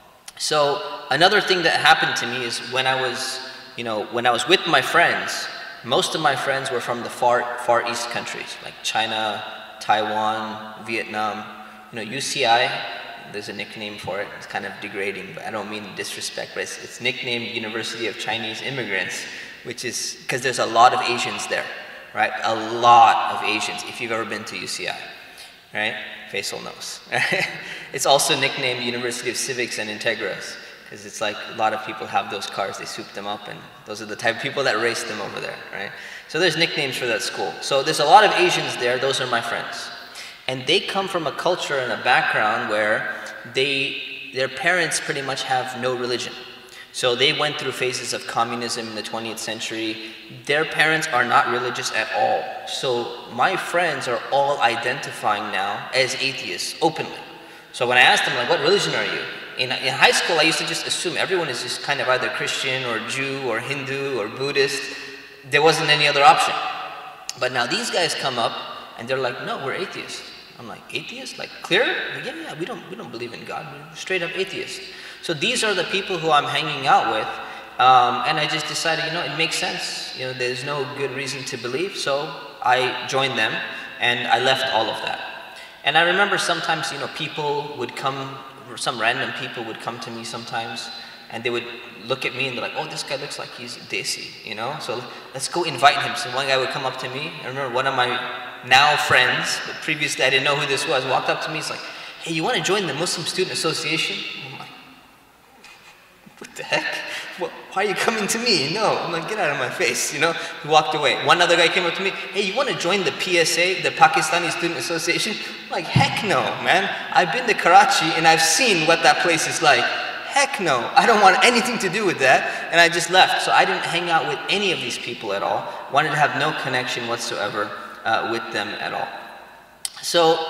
So another thing that happened to me is when I was with my friends, Most of my friends were from the far east countries, like China, Taiwan, Vietnam. You know, UCI, there's a nickname for it. It's kind of degrading, but I don't mean disrespect, but it's nicknamed University of Chinese Immigrants, which is because there's a lot of Asians there, right? A lot of Asians, if you've ever been to UCI, right? Faisal knows. It's also nicknamed University of Civics and Integras, because it's like a lot of people have those cars, they soup them up, and those are the type of people that race them over there, right? So there's nicknames for that school. So there's a lot of Asians there, those are my friends. And they come from a culture and a background where their parents pretty much have no religion. So they went through phases of communism in the 20th century. Their parents are not religious at all. So my friends are all identifying now as atheists, openly. So when I asked them, like, what religion are you? In high school, I used to just assume everyone is just kind of either Christian or Jew or Hindu or Buddhist. There wasn't any other option. But now these guys come up and they're like, no, we're atheists. I'm like, atheist? Like, clear? Like, yeah, we don't believe in God. We're straight up atheists. So these are the people who I'm hanging out with. And I just decided, you know, it makes sense. You know, there's no good reason to believe. So I joined them and I left all of that. And I remember sometimes, you know, people would come, some random people would come to me sometimes and they would look at me and they're like, oh, this guy looks like he's desi, you know? So let's go invite him. So one guy would come up to me. I remember one of my now friends, but previously I didn't know who this was, walked up to me, he's like, hey, you want to join the Muslim Student Association? I'm like, what the heck? Well, why are you coming to me? No, I'm like, get out of my face, you know? He walked away. One other guy came up to me, hey, you want to join the PSA, the Pakistani Student Association? I'm like, heck no, man. I've been to Karachi and I've seen what that place is like. Heck no, I don't want anything to do with that. And I just left. So I didn't hang out with any of these people at all. Wanted to have no connection whatsoever with them at all. So,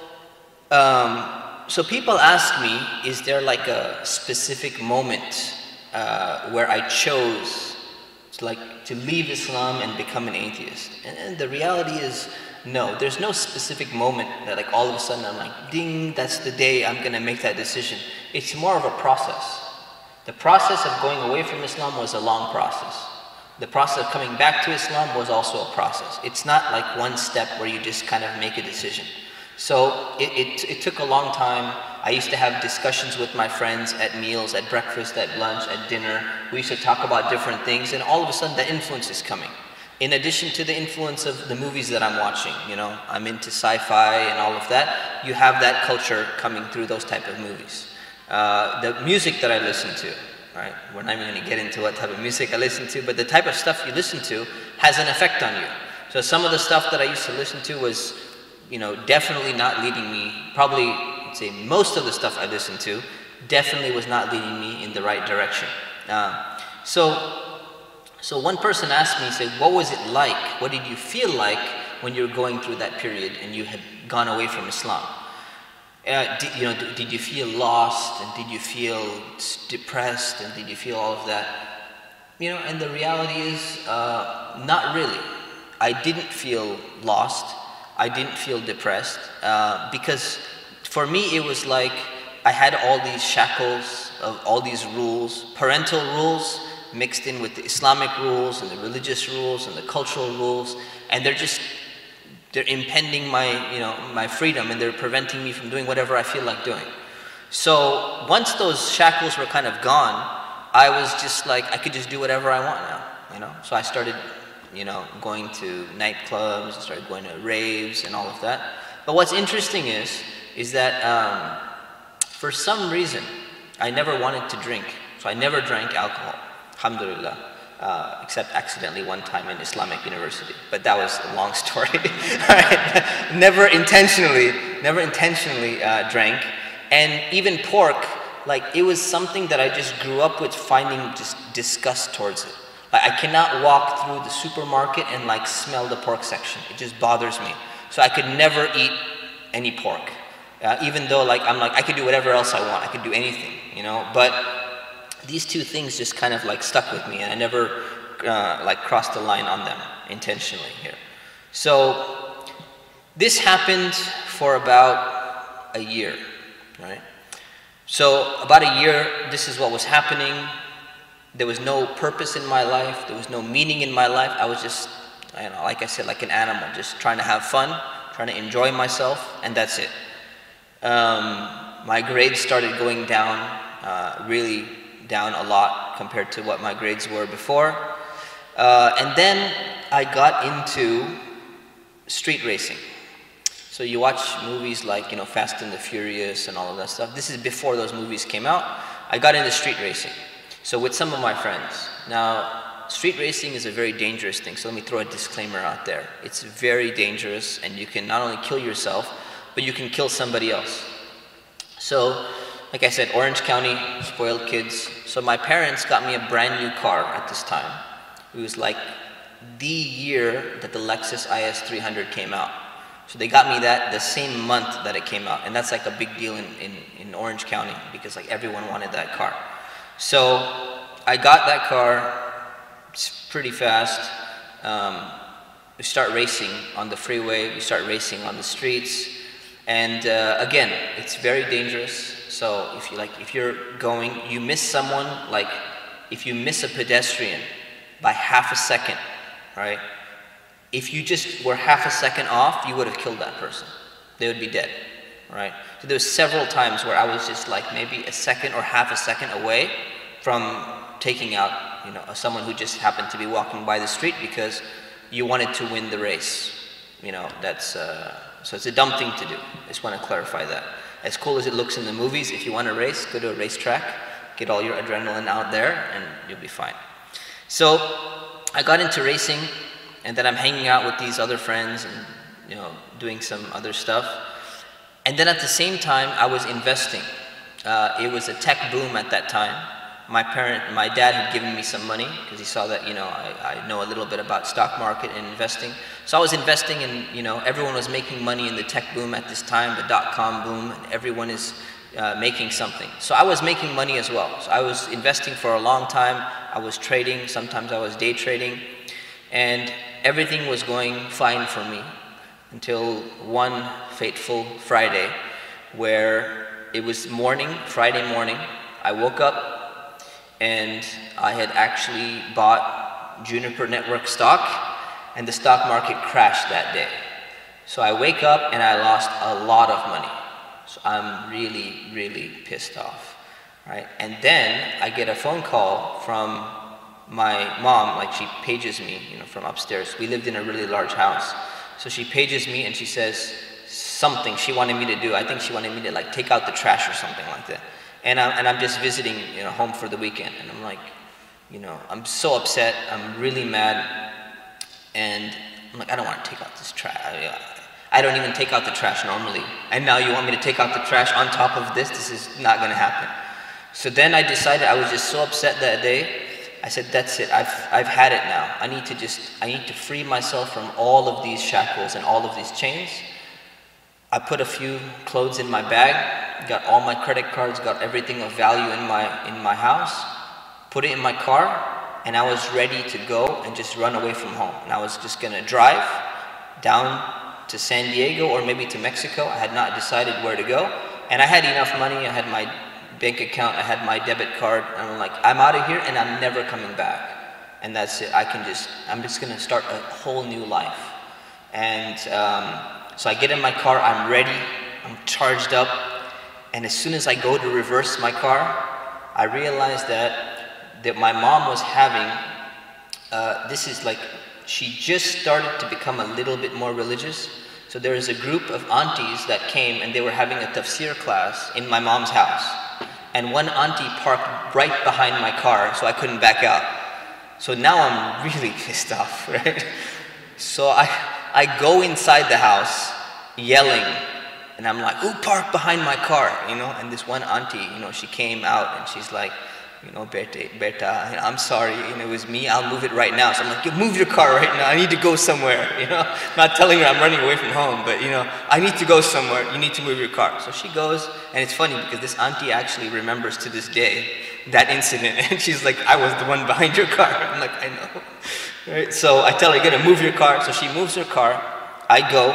so people ask me, is there like a specific moment where I chose to leave Islam and become an atheist? And the reality is, no, there's no specific moment that like all of a sudden I'm like, ding, that's the day I'm gonna make that decision. It's more of a process. The process of going away from Islam was a long process. The process of coming back to Islam was also a process. It's not like one step where you just kind of make a decision. So it took a long time. I used to have discussions with my friends at meals, at breakfast, at lunch, at dinner. We used to talk about different things, and all of a sudden the influence is coming. In addition to the influence of the movies that I'm watching, you know, I'm into sci-fi and all of that. You have that culture coming through those type of movies. The music that I listen to, right? We're not even going to get into what type of music I listen to, but the type of stuff you listen to has an effect on you. So some of the stuff that I used to listen to was, you know, definitely not leading me, probably, I'd say most of the stuff I listened to definitely was not leading me in the right direction. So one person asked me, he said, what was it like? What did you feel like when you were going through that period and you had gone away from Islam? Did you feel lost, and did you feel depressed, and did you feel all of that? You know, and the reality is, not really. I didn't feel lost. I didn't feel depressed, because for me it was like I had all these shackles of all these rules, parental rules, mixed in with the Islamic rules and the religious rules and the cultural rules, and they're impeding my freedom, and they're preventing me from doing whatever I feel like doing. So once those shackles were kind of gone, I was just like, I could just do whatever I want now, you know. So I started, you know, going to nightclubs, started going to raves and all of that. But what's interesting is that for some reason I never wanted to drink, so I never drank alcohol. Alhamdulillah, except accidentally one time in Islamic University, but that was a long story. Right? Never intentionally drank, and even pork, like it was something that I just grew up with finding just disgust towards it. Like I cannot walk through the supermarket and like smell the pork section. It just bothers me. So I could never eat any pork, even though I could do whatever else I want. I could do anything, you know, but these two things just kind of like stuck with me, and I never crossed the line on them intentionally here. So this happened for about a year, right? So about a year, this is what was happening. There was no purpose in my life. There was no meaning in my life. I was just, I don't know, like I said, like an animal, just trying to have fun, trying to enjoy myself, and that's it. My grades started going down, really down a lot compared to what my grades were before. And then I got into street racing. So you watch movies like, you know, Fast and the Furious and all of that stuff. This is before those movies came out. I got into street racing. So with some of my friends. Now, street racing is a very dangerous thing. So let me throw a disclaimer out there. It's very dangerous, and you can not only kill yourself, but you can kill somebody else. So, like I said, Orange County, spoiled kids. So my parents got me a brand new car at this time. It was like the year that the Lexus IS 300 came out. So they got me that the same month that it came out. And that's like a big deal in Orange County, because like everyone wanted that car. So I got that car. It's pretty fast. We start racing on the freeway. We start racing on the streets. And again, it's very dangerous. So if you're going, you miss someone, like if you miss a pedestrian by half a second, right? If you just were half a second off, you would have killed that person. They would be dead, right? So there was several times where I was just like maybe a second or half a second away from taking out, you know, someone who just happened to be walking by the street because you wanted to win the race. You know, that's, so it's a dumb thing to do. I just want to clarify that. As cool as it looks in the movies, if you want to race, go to a racetrack, get all your adrenaline out there, and you'll be fine. So I got into racing, and then I'm hanging out with these other friends and, you know, doing some other stuff. And then at the same time, I was investing. It was a tech boom at that time. My dad had given me some money because he saw that, you know, I know a little bit about stock market and investing. So I was investing, and, you know, everyone was making money in the tech boom at this time, the dot-com boom, and everyone is making something. So I was making money as well. So I was investing for a long time. I was trading. Sometimes I was day trading. And everything was going fine for me until one fateful Friday where it was morning, Friday morning. I woke up and I had actually bought Juniper Network stock, and the stock market crashed that day. So I wake up and I lost a lot of money. So I'm really, really pissed off, right? And then I get a phone call from my mom, like she pages me, you know, from upstairs. We lived in a really large house. So she pages me and she says something she wanted me to do. I think she wanted me to like take out the trash or something like that. And I'm just visiting, you know, home for the weekend. And I'm like, you know, I'm so upset. I'm really mad. And I'm like, I don't want to take out this trash. I don't even take out the trash normally. And now you want me to take out the trash on top of this? This is not going to happen. So then I decided, I was just so upset that day. I said, that's it. I've had it now. I need to free myself from all of these shackles and all of these chains. I put a few clothes in my bag, got all my credit cards, got everything of value in my house, put it in my car, and I was ready to go and just run away from home. And I was just gonna drive down to San Diego or maybe to Mexico. I had not decided where to go. And I had enough money. I had my bank account, I had my debit card, and I'm like, I'm out of here and I'm never coming back. And that's it. I'm just gonna start a whole new life. And so I get in my car, I'm ready, I'm charged up, and as soon as I go to reverse my car, I realize that my mom was having, this is like, she just started to become a little bit more religious. So there is a group of aunties that came and they were having a tafsir class in my mom's house. And one auntie parked right behind my car so I couldn't back out. So now I'm really pissed off, right? So I go inside the house yelling, and I'm like, who parked behind my car, you know? And this one auntie, you know, she came out and she's like, you know, Beta, I'm sorry, you know, it was me, I'll move it right now. So I'm like, move your car right now, I need to go somewhere, you know? Not telling her I'm running away from home, but, you know, I need to go somewhere, you need to move your car. So she goes, and it's funny because this auntie actually remembers to this day that incident, and she's like, I was the one behind your car. I'm like, I know. Right? So I tell her, you're gonna move your car. So she moves her car, I go,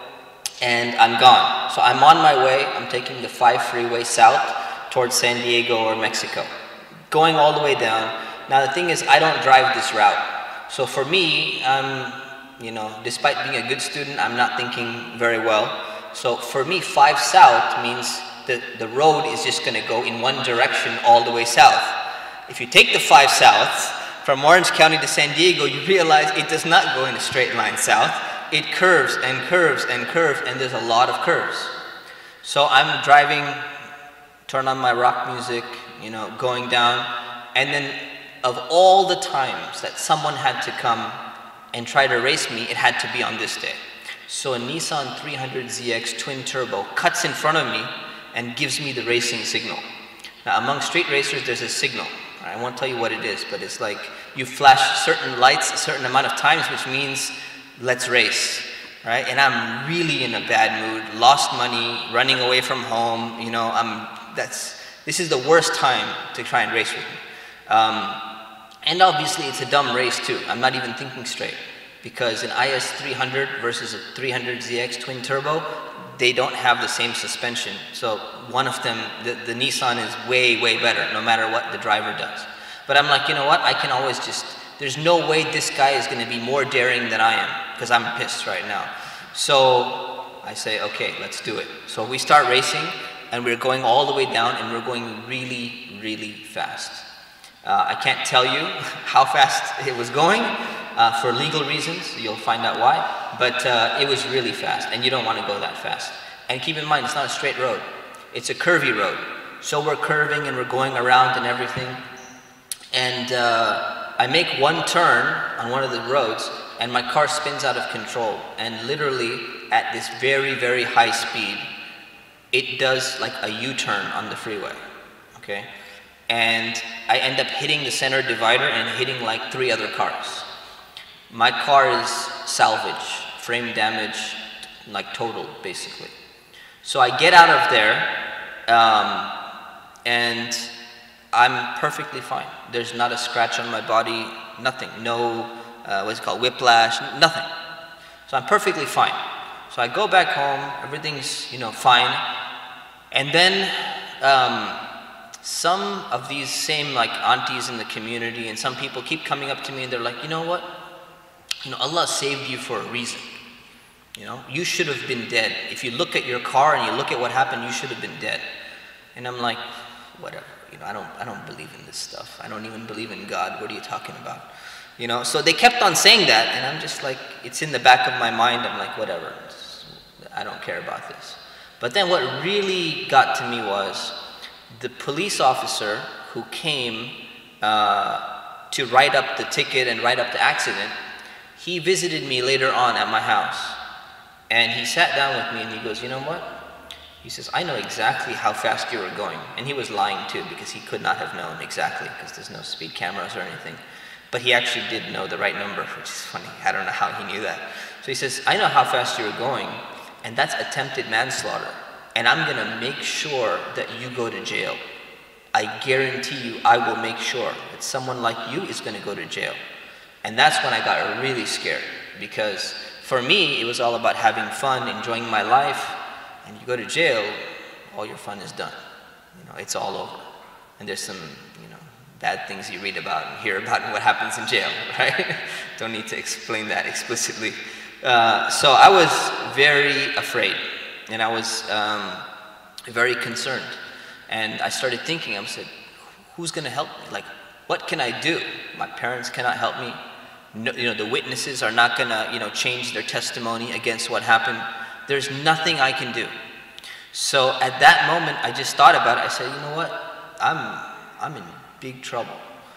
and I'm gone. So I'm on my way, I'm taking the 5 freeway south towards San Diego or Mexico. Going all the way down, Now the thing is, I don't drive this route. So for me, you know, despite being a good student, I'm not thinking very well. So for me, 5 south means that the road is just going to go in one direction all the way south. If you take the 5 south from Orange County to San Diego, you realize it does not go in a straight line south. It curves and curves and curves, and there's a lot of curves. So I'm driving, turn on my rock music, you know, going down, and then of all the times that someone had to come and try to race me, it had to be on this day. So a Nissan 300ZX twin turbo cuts in front of me and gives me the racing signal. Now among street racers, there's a signal. I won't tell you what it is, but it's like you flash certain lights a certain amount of times, which means let's race, right? And I'm really in a bad mood, lost money, running away from home, you know, this is the worst time to try and race with me. And obviously it's a dumb race too. I'm not even thinking straight, because an IS300 versus a 300ZX twin turbo, they don't have the same suspension. So one of them, the Nissan is way, way better, no matter what the driver does. But I'm like, you know what, I can always just, there's no way this guy is going to be more daring than I am, because I'm pissed right now. So I say, okay, let's do it. So we start racing, and we're going all the way down, and we're going really, really fast. I can't tell you how fast it was going for legal reasons. You'll find out why. But it was really fast, and you don't want to go that fast. And keep in mind, it's not a straight road. It's a curvy road. So we're curving and we're going around and everything. And I make one turn on one of the roads, and my car spins out of control. And literally, at this very, very high speed, it does like a U-turn on the freeway. Okay? And I end up hitting the center divider and hitting like 3 other cars. My car is salvage, frame damage, like total, basically. So I get out of there, and I'm perfectly fine. There's not a scratch on my body, nothing. No, what's it called, whiplash, nothing. So I'm perfectly fine. So I go back home, everything's, you know, fine. And then, some of these same like aunties in the community and some people keep coming up to me and they're like, you know what? You know, Allah saved you for a reason. You know, you should have been dead. If you look at your car and you look at what happened, you should have been dead. And I'm like, whatever. You know, I don't believe in this stuff. I don't even believe in God. What are you talking about? You know, so they kept on saying that, and I'm just like, it's in the back of my mind. I'm like, whatever. I don't care about this. But then what really got to me was the police officer who came to write up the ticket and write up the accident. He visited me later on at my house, and he sat down with me and he goes, you know what? He says, I know exactly how fast you were going. And he was lying too, because he could not have known exactly, because there's no speed cameras or anything. But he actually did know the right number, which is funny. I don't know how he knew that. So he says, I know how fast you were going, and that's attempted manslaughter. And I'm going to make sure that you go to jail. I guarantee you, I will make sure that someone like you is going to go to jail. And that's when I got really scared, because for me, it was all about having fun, enjoying my life. And you go to jail, all your fun is done. You know, it's all over. And there's some, you know, bad things you read about and hear about what happens in jail, right? Don't need to explain that explicitly. So I was very afraid. And I was very concerned. And I started thinking, I said, who's going to help me? Like, what can I do? My parents cannot help me. No, you know, the witnesses are not going to, you know, change their testimony against what happened. There's nothing I can do. So at that moment, I just thought about it. I said, you know what? I'm in big trouble.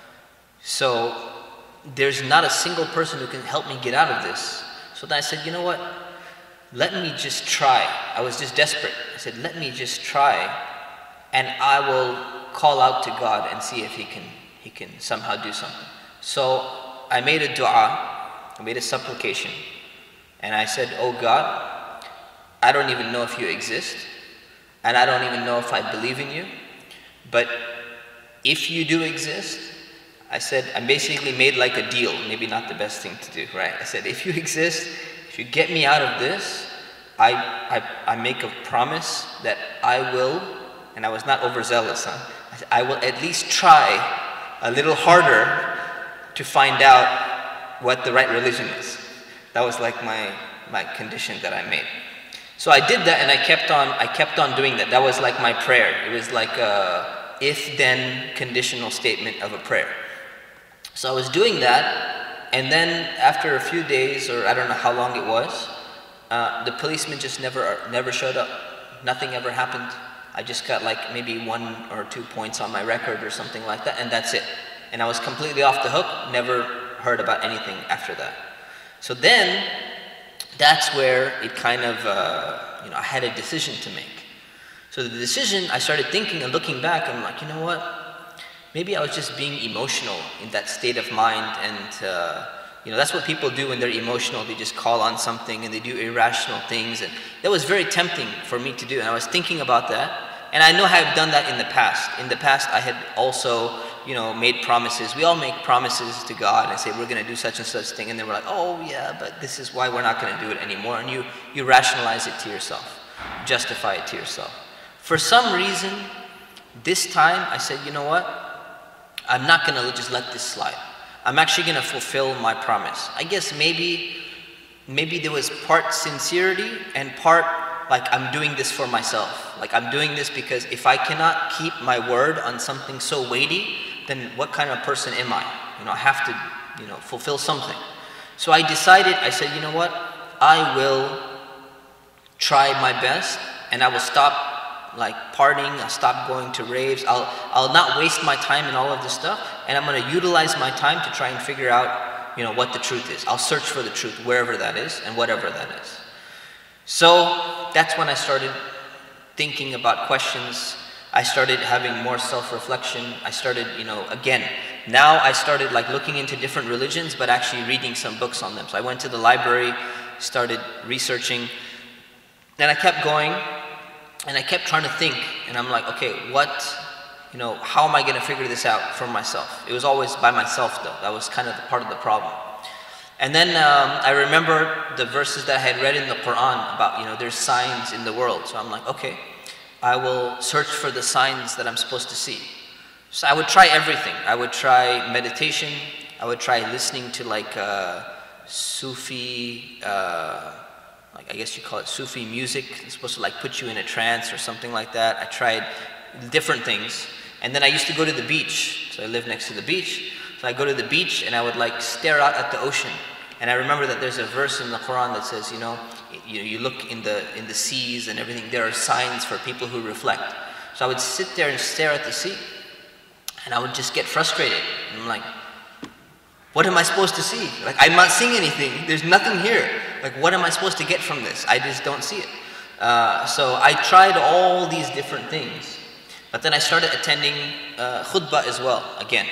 So there's not a single person who can help me get out of this. So then I said, you know what? Let me just try. I was just desperate. I said, let me just try, and I will call out to God and see if He can somehow do something. So I made a dua, I made a supplication, and I said, oh God, I don't even know if you exist, and I don't even know if I believe in you, but if you do exist, I said, I basically made like a deal, maybe not the best thing to do, right? I said, if you exist, if you get me out of this, I make a promise that I will, and I was not overzealous, I said, I will at least try a little harder to find out what the right religion is. That was like my condition that I made. So I did that, and I kept on doing that. That was like my prayer. It was like a if-then conditional statement of a prayer. So I was doing that, and then after a few days, or I don't know how long it was, the policeman just never showed up. Nothing ever happened. I just got like maybe 1 or 2 points on my record or something like that, and that's it. And I was completely off the hook, never heard about anything after that. So then, that's where it kind of, I had a decision to make. So the decision, I started thinking and looking back, I'm like, you know what? Maybe I was just being emotional in that state of mind, and that's what people do when they're emotional. They just call on something and they do irrational things, and that was very tempting for me to do. And I was thinking about that, and I know I've done that in the past. In the past, I had also, made promises. We all make promises to God and say we're going to do such and such thing, and then we're like, oh yeah, but this is why we're not going to do it anymore. And you rationalize it to yourself, justify it to yourself. For some reason, this time I said, you know what? I'm not going to just let this slide. I'm actually going to fulfill my promise. I guess maybe there was part sincerity and part like I'm doing this for myself. Like I'm doing this because if I cannot keep my word on something so weighty, then what kind of person am I? I have to, fulfill something. So I decided, I said, you know what? I will try my best, and I will stop like partying, I'll stop going to raves, I'll not waste my time in all of this stuff, and I'm going to utilize my time to try and figure out, what the truth is. I'll search for the truth wherever that is and whatever that is. So that's when I started thinking about questions. I started having more self-reflection. I started, again, now I started like looking into different religions, but actually reading some books on them. So I went to the library, started researching, and I kept going, and I kept trying to think, and I'm like, okay, how am I going to figure this out for myself? It was always by myself though. That was kind of part of the problem. And then I remember the verses that I had read in the Quran about, there's signs in the world. So I'm like, okay, I will search for the signs that I'm supposed to see. So I would try everything. I would try meditation. I would try listening to like Sufi, like I guess you call it Sufi music. It's supposed to like put you in a trance or something like that. I tried different things. And then I used to go to the beach. So I live next to the beach. So I go to the beach and I would like stare out at the ocean. And I remember that there's a verse in the Quran that says, you look in the seas and everything, there are signs for people who reflect. So I would sit there and stare at the sea, and I would just get frustrated. And I'm like, what am I supposed to see? Like, I'm not seeing anything. There's nothing here. Like, what am I supposed to get from this? I just don't see it. So I tried all these different things. But then I started attending khutbah as well, again.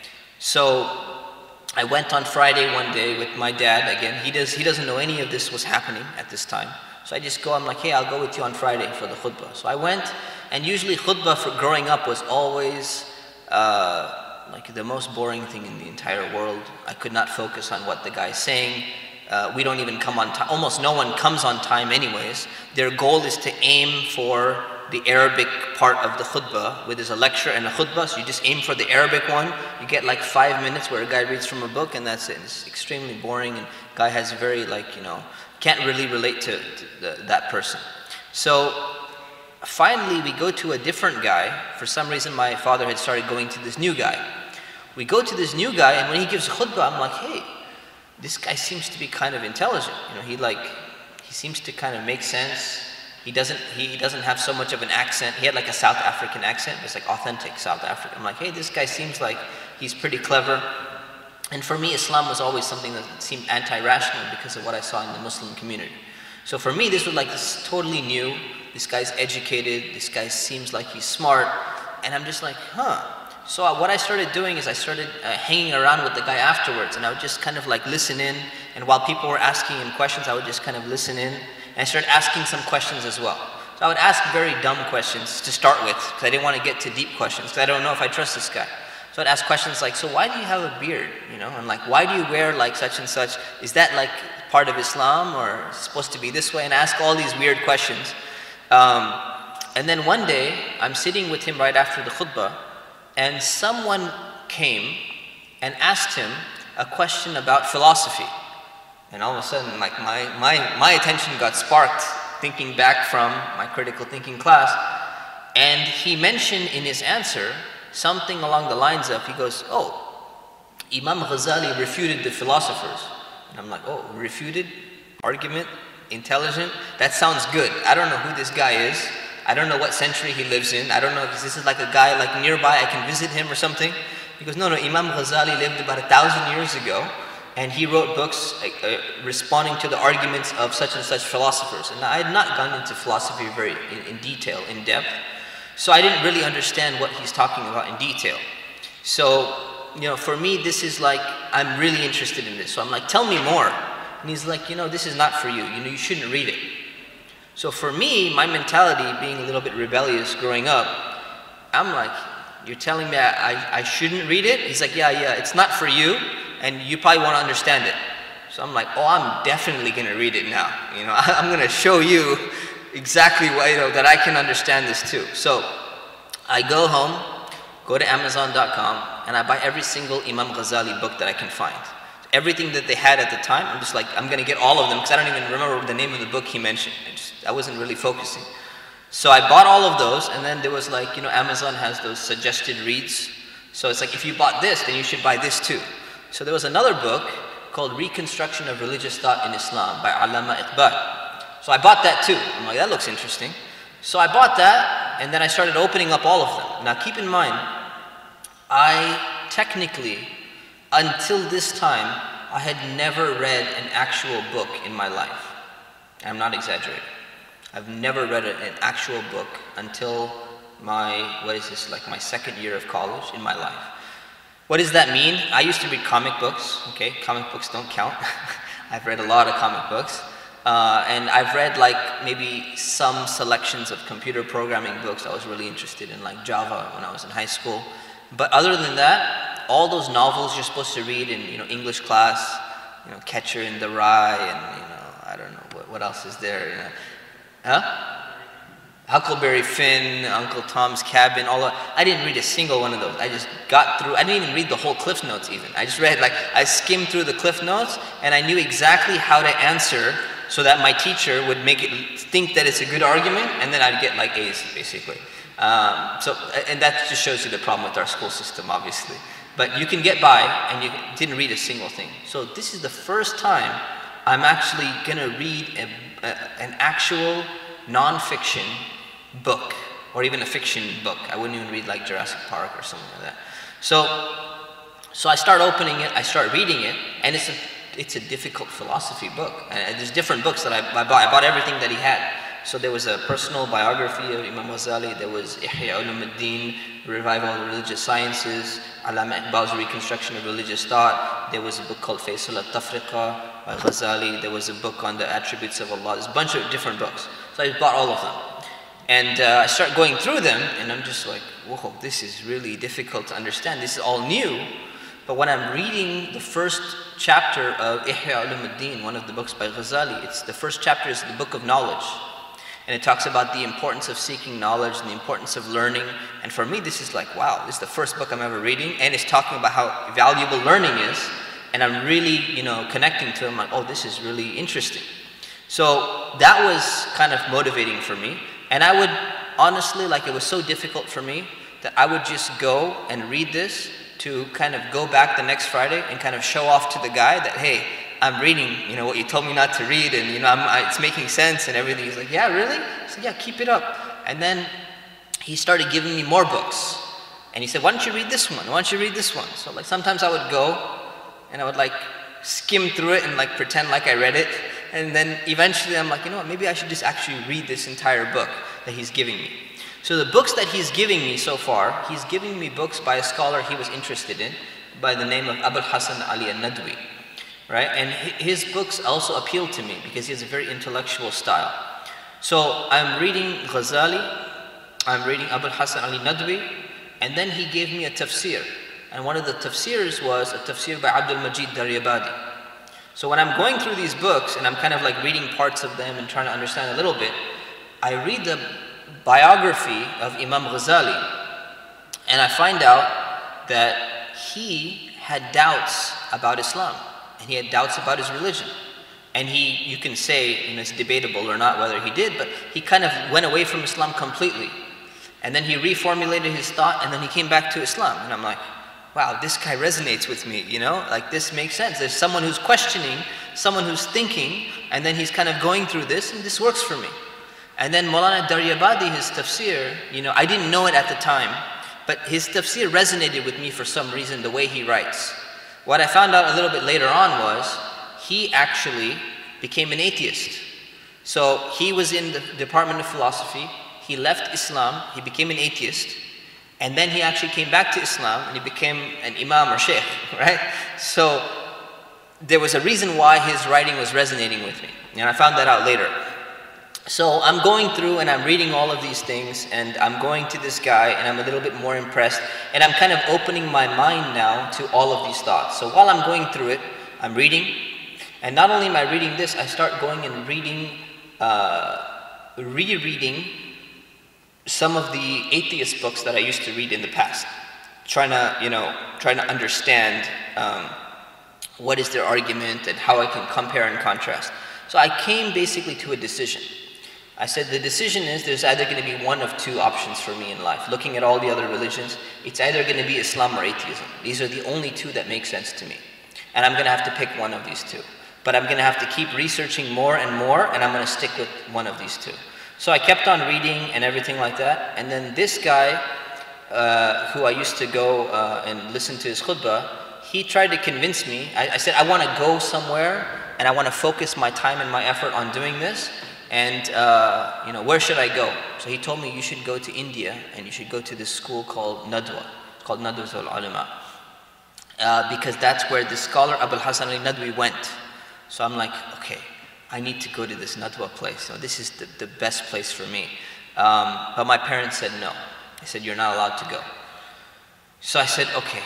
So I went on Friday one day with my dad again. He doesn't know any of this was happening at this time. So I just go, I'm like, hey, I'll go with you on Friday for the khutbah. So I went, and usually khutbah for growing up was always like the most boring thing in the entire world. I could not focus on what the guy's saying. We don't even come on time. Almost no one comes on time anyways. Their goal is to aim for the Arabic part of the khutbah, where there's a lecture and a khutbah, so you just aim for the Arabic one. You get like 5 minutes where a guy reads from a book, and that's it. It's extremely boring, and guy has very can't really relate to that person. So finally we go to a different guy. For some reason my father had started going to this new guy. We go to this new guy, and when he gives khutbah, I'm like, hey, this guy seems to be kind of intelligent. He seems to kind of make sense. He doesn't have so much of an accent. He had like a South African accent. It's like authentic South African. I'm like, hey, this guy seems like he's pretty clever. And for me, Islam was always something that seemed anti-rational because of what I saw in the Muslim community. So for me, this was like this totally new. This guy's educated. This guy seems like he's smart. And I'm just like, huh. So what I started doing is I started hanging around with the guy afterwards, and I would just kind of like listen in. And while people were asking him questions, I would just kind of listen in. And I started asking some questions as well. So I would ask very dumb questions to start with, because I didn't want to get to deep questions, because I don't know if I trust this guy. So I'd ask questions like, so why do you have a beard? And like, why do you wear like such and such? Is that like part of Islam, or supposed to be this way? And ask all these weird questions. And then one day, I'm sitting with him right after the khutbah, and someone came and asked him a question about philosophy. And all of a sudden, like my attention got sparked thinking back from my critical thinking class. And he mentioned in his answer something along the lines of, he goes, oh, Imam Ghazali refuted the philosophers. And I'm like, oh, refuted? Argument? Intelligent? That sounds good. I don't know who this guy is. I don't know what century he lives in. I don't know if this is like a guy like nearby, I can visit him or something. He goes, no, Imam Ghazali lived about 1,000 years ago, and he wrote books responding to the arguments of such and such philosophers. And I had not gone into philosophy very in detail, in depth, so I didn't really understand what he's talking about in detail. So, you know, for me, this is like, I'm really interested in this. So I'm like, tell me more. And he's like, you know, this is not for you. You know, you shouldn't read it. So for me, my mentality, being a little bit rebellious growing up, I'm like, you're telling me I shouldn't read it? He's like, yeah, it's not for you, and you probably won't understand it. So I'm like, oh, I'm definitely gonna read it now. You know, I'm gonna show you exactly what, you know, that I can understand this too. So I go home, go to Amazon.com, and I buy every single Imam Ghazali book that I can find. Everything that they had at the time, I'm just like, I'm gonna get all of them, because I don't even remember the name of the book he mentioned. I wasn't really focusing. So I bought all of those, and then there was like, you know, Amazon has those suggested reads. So it's like, if you bought this, then you should buy this too. So there was another book called Reconstruction of Religious Thought in Islam by Allama Iqbal. So I bought that too. I'm like, that looks interesting. So I bought that, and then I started opening up all of them. Now keep in mind, I technically, until this time, I had never read an actual book in my life. I'm not exaggerating. I've never read an actual book until my, like my second year of college in my life. What does that mean? I used to read comic books, okay? Comic books don't count. I've read a lot of comic books. And I've read like maybe some selections of computer programming books I was really interested in, like Java when I was in high school. But other than that, all those novels you're supposed to read in, you know, English class, you know, Catcher in the Rye, and, you know, I don't know, what else is there, you know? Huckleberry Finn, Uncle Tom's Cabin, all that. I didn't read a single one of those. I just got through, I didn't even read the whole Cliff Notes even. I just read, like, I skimmed through the Cliff Notes, and I knew exactly how to answer so that my teacher would make it think that it's a good argument, and then I'd get like A's, basically. And that just shows you the problem with our school system, obviously. But you can get by, and you didn't read a single thing. So this is the first time I'm actually gonna read an actual non-fiction book, or even a fiction book. I wouldn't even read like Jurassic Park or something like that. So I start opening it, I start reading it, and it's a difficult philosophy book. And there's different books that I bought. I bought everything that he had. So there was a personal biography of Imam Ghazali, there was Ihya Ulumuddin, Revival of Religious Sciences, Allama Iqbal's Reconstruction of Religious Thought, there was a book called Faisal al-Tafriqa by Ghazali, there was a book on the attributes of Allah. There's a bunch of different books. So I bought all of them. And I start going through them, and I'm just like, whoa, this is really difficult to understand. This is all new. But when I'm reading the first chapter of Ihya Ulumuddin, one of the books by Ghazali, the first chapter is the book of knowledge. And it talks about the importance of seeking knowledge and the importance of learning. And for me, this is like, wow, this is the first book I'm ever reading. And it's talking about how valuable learning is. And I'm really, you know, connecting to it. I'm like, oh, this is really interesting. So that was kind of motivating for me. And I would honestly, like, it was so difficult for me that I would just go and read this to kind of go back the next Friday and kind of show off to the guy that, hey, I'm reading, you know, what you told me not to read, and, you know, it's making sense and everything. He's like, yeah, really? I said, yeah, keep it up. And then he started giving me more books. And he said, why don't you read this one? Why don't you read this one? So like sometimes I would go and I would like skim through it and like pretend like I read it. And then eventually I'm like, you know what, maybe I should just actually read this entire book that he's giving me. So the books that he's giving me so far, he's giving me books by a scholar he was interested in by the name of Abul Hasan Ali al-Nadwi. Right? And his books also appeal to me because he has a very intellectual style. So I'm reading Ghazali, I'm reading Abul Hasan Ali Nadwi, and then he gave me a tafsir. And one of the tafsirs was a tafsir by Abdul Majid Daryabadi. So when I'm going through these books and I'm kind of like reading parts of them and trying to understand a little bit, I read the biography of Imam Ghazali, and I find out that he had doubts about Islam, and he had doubts about his religion. And you can say, it's debatable or not whether he did, but he kind of went away from Islam completely. And then he reformulated his thought, and then he came back to Islam. And I'm like, wow, this guy resonates with me, like this makes sense. There's someone who's questioning, someone who's thinking, and then he's kind of going through this, and this works for me. And then Maulana Daryabadi, his tafsir, I didn't know it at the time, but his tafsir resonated with me for some reason, the way he writes. What I found out a little bit later on was, he actually became an atheist. So he was in the Department of Philosophy, he left Islam, he became an atheist, and then he actually came back to Islam and he became an imam or sheikh, right? So there was a reason why his writing was resonating with me, and I found that out later. So I'm going through and I'm reading all of these things, and I'm going to this guy and I'm a little bit more impressed, and I'm kind of opening my mind now to all of these thoughts. So while I'm going through it, I'm reading, and not only am I reading this, I start going and reading, rereading some of the atheist books that I used to read in the past, trying to understand what is their argument and how I can compare and contrast. So I came basically to a decision. I said the decision is there's either going to be one of two options for me in life. Looking at all the other religions, it's either going to be Islam or atheism. These are the only two that make sense to me. And I'm going to have to pick one of these two. But I'm going to have to keep researching more and more, and I'm going to stick with one of these two. So I kept on reading and everything like that. And then this guy, who I used to go and listen to his khutbah, he tried to convince me. I said, I want to go somewhere, and I want to focus my time and my effort on doing this. And where should I go? So he told me, you should go to India, and you should go to this school called Nadwa. It's called Nadwatul Ulama. Because that's where the scholar Abul Hasan al-Nadwi went. So I'm like, okay, I need to go to this Nadwa place. So this is the best place for me. But my parents said no. They said, you're not allowed to go. So I said, okay,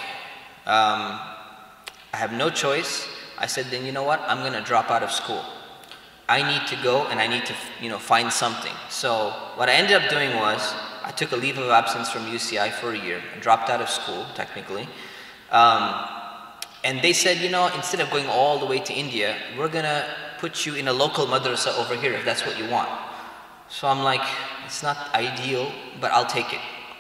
I have no choice. I said, then you know what? I'm going to drop out of school. I need to go and I need to, find something. So what I ended up doing was, I took a leave of absence from UCI for a year. I dropped out of school, technically. And they said, instead of going all the way to India, we're going to put you in a local madrasa over here if that's what you want. So I'm like, it's not ideal, but I'll take it.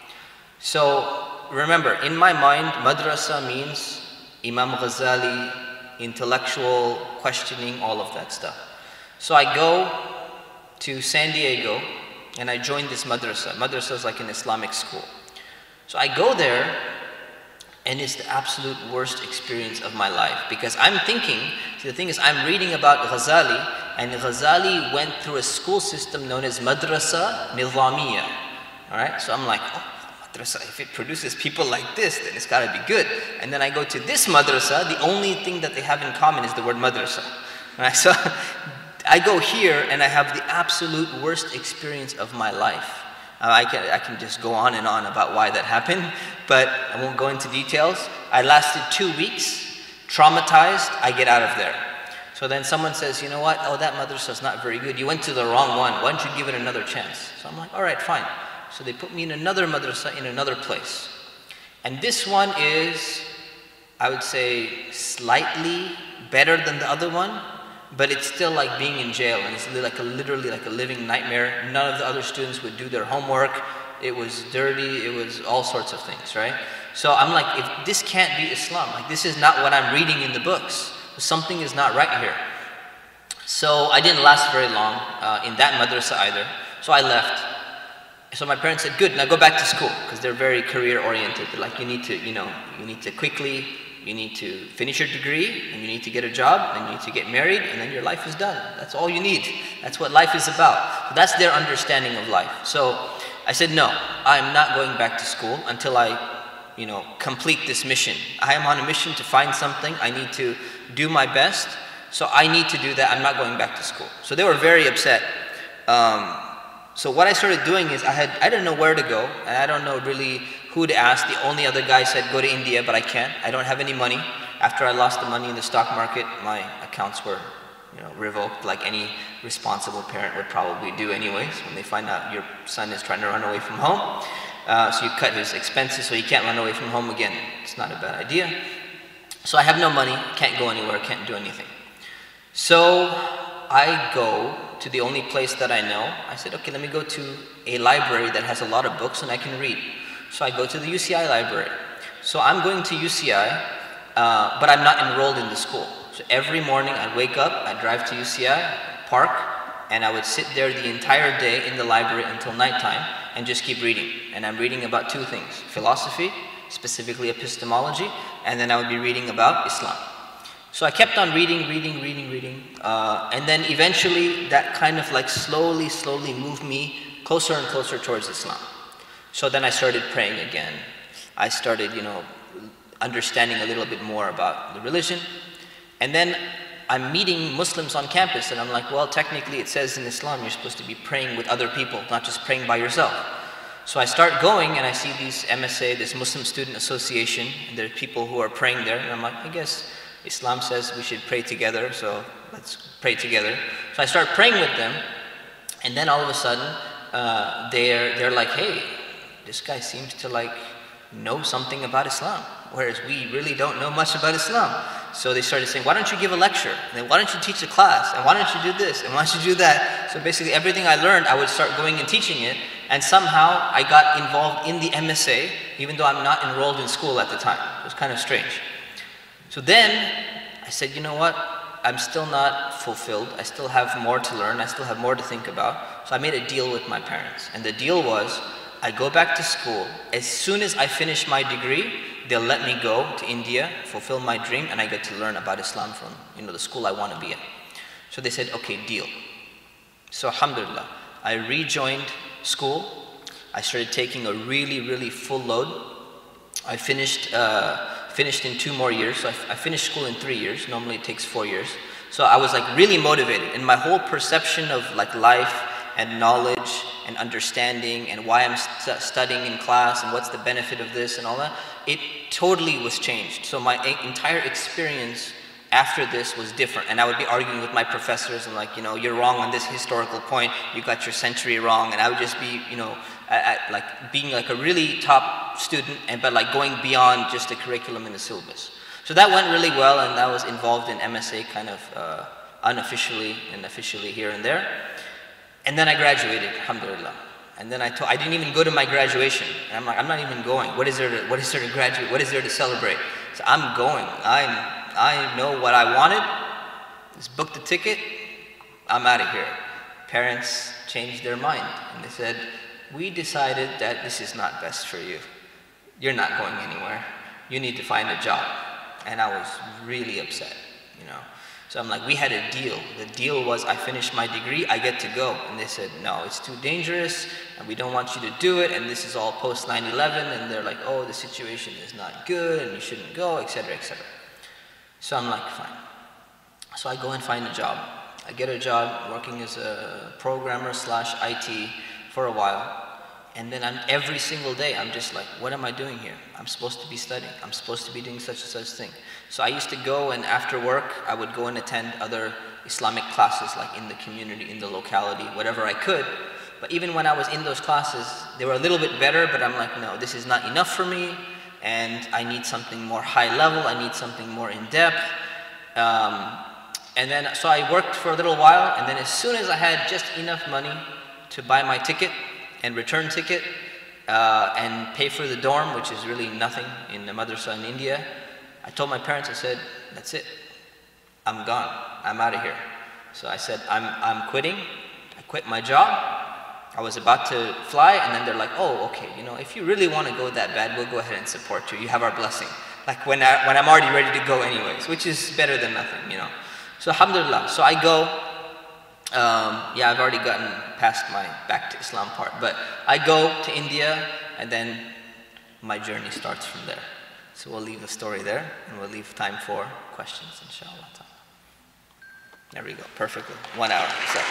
So remember, in my mind, madrasa means Imam Ghazali, intellectual questioning, all of that stuff. So I go to San Diego and I join this madrasa. Madrasa is like an Islamic school. So I go there, and it's the absolute worst experience of my life, because I'm thinking, the thing is, I'm reading about Ghazali, and Ghazali went through a school system known as Madrasa Nizamiya. Alright, so I'm like, oh, madrasa, if it produces people like this, then it's gotta be good. And then I go to this madrasa, the only thing that they have in common is the word madrasa. Alright, so I go here and I have the absolute worst experience of my life. I can just go on and on about why that happened, but I won't go into details. I lasted 2 weeks, traumatized, I get out of there. So then someone says, you know what, oh, that madrasa is not very good. You went to the wrong one. Why don't you give it another chance? So I'm like, all right, fine. So they put me in another madrasa in another place. And this one is, I would say, slightly better than the other one, but it's still like being in jail, and it's literally like a living nightmare. None of the other students would do their homework. It was dirty, it was all sorts of things, right? So I'm like, if this can't be Islam, like this is not what I'm reading in the books. Something is not right here. So I didn't last very long in that madrasa either. So I left. So my parents said, good, now go back to school, because they're very career oriented. They're like, you need to quickly, you need to finish your degree, and you need to get a job, and you need to get married, and then your life is done. That's all you need. That's what life is about. So that's their understanding of life. So I said, no, I'm not going back to school until I, complete this mission. I am on a mission to find something. I need to do my best. So I need to do that. I'm not going back to school. So they were very upset. So what I started doing is I didn't know where to go, and I don't know really who to ask. The only other guy said, go to India, but I can't. I don't have any money. After I lost the money in the stock market, my accounts were revoked, like any responsible parent would probably do anyways when they find out your son is trying to run away from home. So you cut his expenses so he can't run away from home again. It's not a bad idea. So I have no money, can't go anywhere, can't do anything. So I go to the only place that I know. I said, okay, let me go to a library that has a lot of books and I can read. So I go to the UCI library. So I'm going to UCI, but I'm not enrolled in the school. So every morning I'd wake up, I'd drive to UCI, park, and I would sit there the entire day in the library until nighttime and just keep reading. And I'm reading about two things: philosophy, specifically epistemology, and then I would be reading about Islam. So I kept on reading, and then eventually that kind of like slowly moved me closer and closer towards Islam. So then I started praying again. I started, understanding a little bit more about the religion. And then I'm meeting Muslims on campus, and I'm like, well, technically it says in Islam you're supposed to be praying with other people, not just praying by yourself. So I start going and I see these MSA, this Muslim Student Association, and there are people who are praying there, and I'm like, I guess Islam says we should pray together, so let's pray together. So I start praying with them, and then all of a sudden, they're like, hey, this guy seems to like know something about Islam, whereas we really don't know much about Islam. So they started saying, why don't you give a lecture? And then why don't you teach a class? And why don't you do this? And why don't you do that? So basically everything I learned, I would start going and teaching it. And somehow I got involved in the MSA, even though I'm not enrolled in school at the time. It was kind of strange. So then I said, you know what? I'm still not fulfilled. I still have more to learn. I still have more to think about. So I made a deal with my parents. And the deal was, I go back to school. As soon as I finish my degree, they'll let me go to India, fulfill my dream, and I get to learn about Islam from the school I want to be in. So they said, okay, deal. So alhamdulillah, I rejoined school. I started taking a really full load. I finished in 2 more years. So I finished school in 3 years. Normally it takes 4 years. So I was like really motivated, and my whole perception of like life and knowledge and understanding and why I'm studying in class and what's the benefit of this and all that, it totally was changed. So my entire experience after this was different, and I would be arguing with my professors and like, you're wrong on this historical point, you got your century wrong, and I would just be, like being like a really top student, but like going beyond just the curriculum and the syllabus. So that went really well, and I was involved in MSA kind of unofficially and officially here and there. And then I graduated, alhamdulillah. And then I didn't even go to my graduation. And I'm like, I'm not even going. What is there to graduate? What is there to celebrate? So I'm going. I know what I wanted. Just booked the ticket. I'm out of here. Parents changed their mind. And they said, we decided that this is not best for you. You're not going anywhere. You need to find a job. And I was really upset, So I'm like, we had a deal. The deal was I finished my degree, I get to go. And they said, no, it's too dangerous, and we don't want you to do it, and this is all post 9/11, and they're like, oh, the situation is not good, and you shouldn't go, etc., etc. So I'm like, fine. So I go and find a job. I get a job working as a programmer / IT for a while. And then every single day, I'm just like, what am I doing here? I'm supposed to be studying. I'm supposed to be doing such and such thing. So I used to go, and after work, I would go and attend other Islamic classes, like in the community, in the locality, whatever I could. But even when I was in those classes, they were a little bit better, but I'm like, no, this is not enough for me, and I need something more high level. I need something more in depth. And then, so I worked for a little while, and then as soon as I had just enough money to buy my ticket, and return ticket, and pay for the dorm, which is really nothing in the madrasa in India, I told my parents, I said, that's it. I'm gone. I'm out of here. So I said, I'm quitting. I quit my job. I was about to fly, and then they're like, oh, okay, if you really want to go that bad, we'll go ahead and support you. You have our blessing. Like when I'm already ready to go anyways, which is better than nothing, So alhamdulillah. So I go. I've already gotten past my back to Islam part, but I go to India, and then my journey starts from there. So we'll leave the story there, and we'll leave time for questions, inshallah. There we go, perfectly. 1 hour,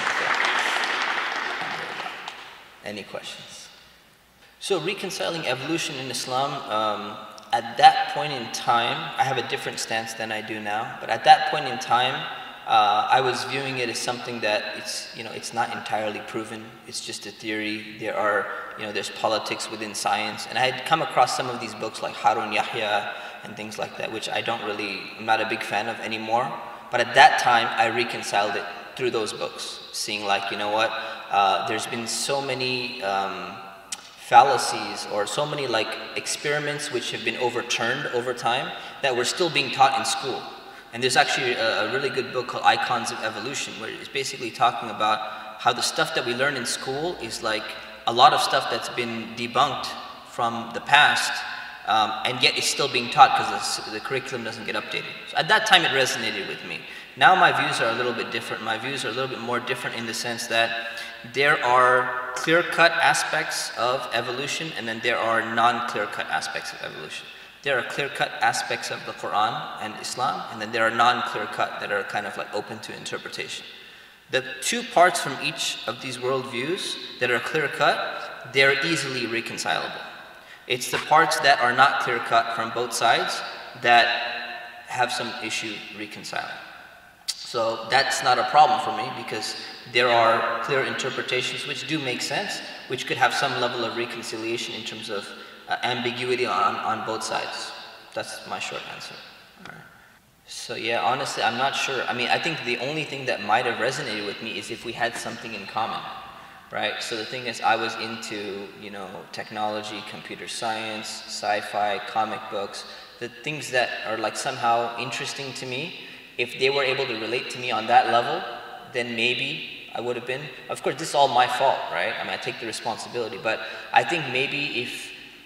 Any questions? So reconciling evolution in Islam, at that point in time, I have a different stance than I do now, but at that point in time, I was viewing it as something that it's not entirely proven. It's just a theory. There's politics within science, and I had come across some of these books like Harun Yahya and things like that, which I'm not a big fan of anymore. But at that time, I reconciled it through those books, seeing like, there's been so many fallacies or so many like experiments which have been overturned over time that were still being taught in school. And there's actually a really good book called Icons of Evolution, where it's basically talking about how the stuff that we learn in school is like a lot of stuff that's been debunked from the past, and yet it's still being taught because the curriculum doesn't get updated. So at that time it resonated with me. Now my views are a little bit different. My views are a little bit more different in the sense that there are clear-cut aspects of evolution, and then there are non-clear-cut aspects of evolution. There are clear-cut aspects of the Quran and Islam, and then there are non-clear-cut that are kind of like open to interpretation. The two parts from each of these worldviews that are clear-cut, they're easily reconcilable. It's the parts that are not clear-cut from both sides that have some issue reconciling. So that's not a problem for me, because there are clear interpretations which do make sense, which could have some level of reconciliation in terms of ambiguity on both sides. That's my short answer. All right. So yeah, honestly, I'm not sure. I mean, I think the only thing that might have resonated with me is if we had something in common, right? So the thing is, I was into, technology, computer science, sci-fi, comic books, the things that are like somehow interesting to me. If they were able to relate to me on that level, then maybe I would have been. Of course, this is all my fault, right? I mean, I take the responsibility, but I think maybe if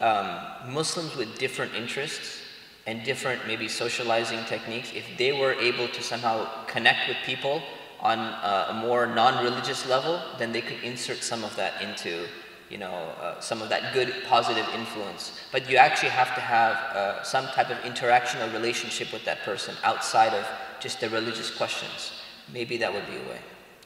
Muslims with different interests and different maybe socializing techniques, if they were able to somehow connect with people on a more non-religious level, then they could insert some of that into, some of that good positive influence. But you actually have to have some type of interaction or relationship with that person outside of just the religious questions. Maybe that would be a way.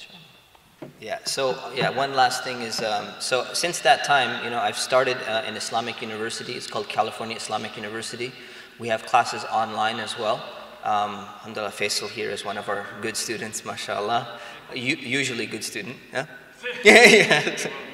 Yeah, so one last thing is, so since that time, I've started an Islamic university. It's called California Islamic University. We have classes online as well. Alhamdulillah, Faisal here is one of our good students, mashallah. Usually good student, yeah? Yeah.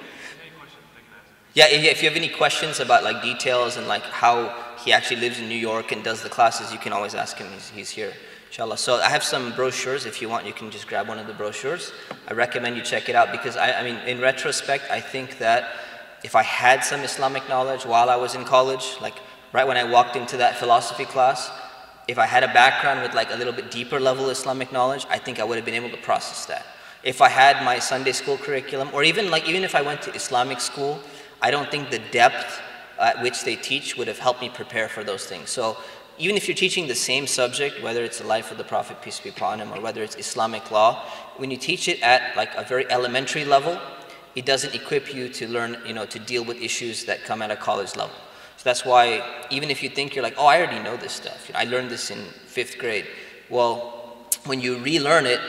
Yeah, if you have any questions about like details and like how he actually lives in New York and does the classes, you can always ask him. He's here. Inshallah. So I have some brochures. If you want, you can just grab one of the brochures. I recommend you check it out, because I mean, in retrospect, I think that if I had some Islamic knowledge while I was in college, like right when I walked into that philosophy class, if I had a background with like a little bit deeper level Islamic knowledge, I think I would have been able to process that. If I had my Sunday school curriculum, or even if I went to Islamic school, I don't think the depth at which they teach would have helped me prepare for those things. So even if you're teaching the same subject, whether it's the life of the Prophet, peace be upon him, or whether it's Islamic law, when you teach it at like a very elementary level, it doesn't equip you to learn, to deal with issues that come at a college level. So that's why, even if you think you're like, oh, I already know this stuff, I learned this in 5th grade. Well, when you relearn it,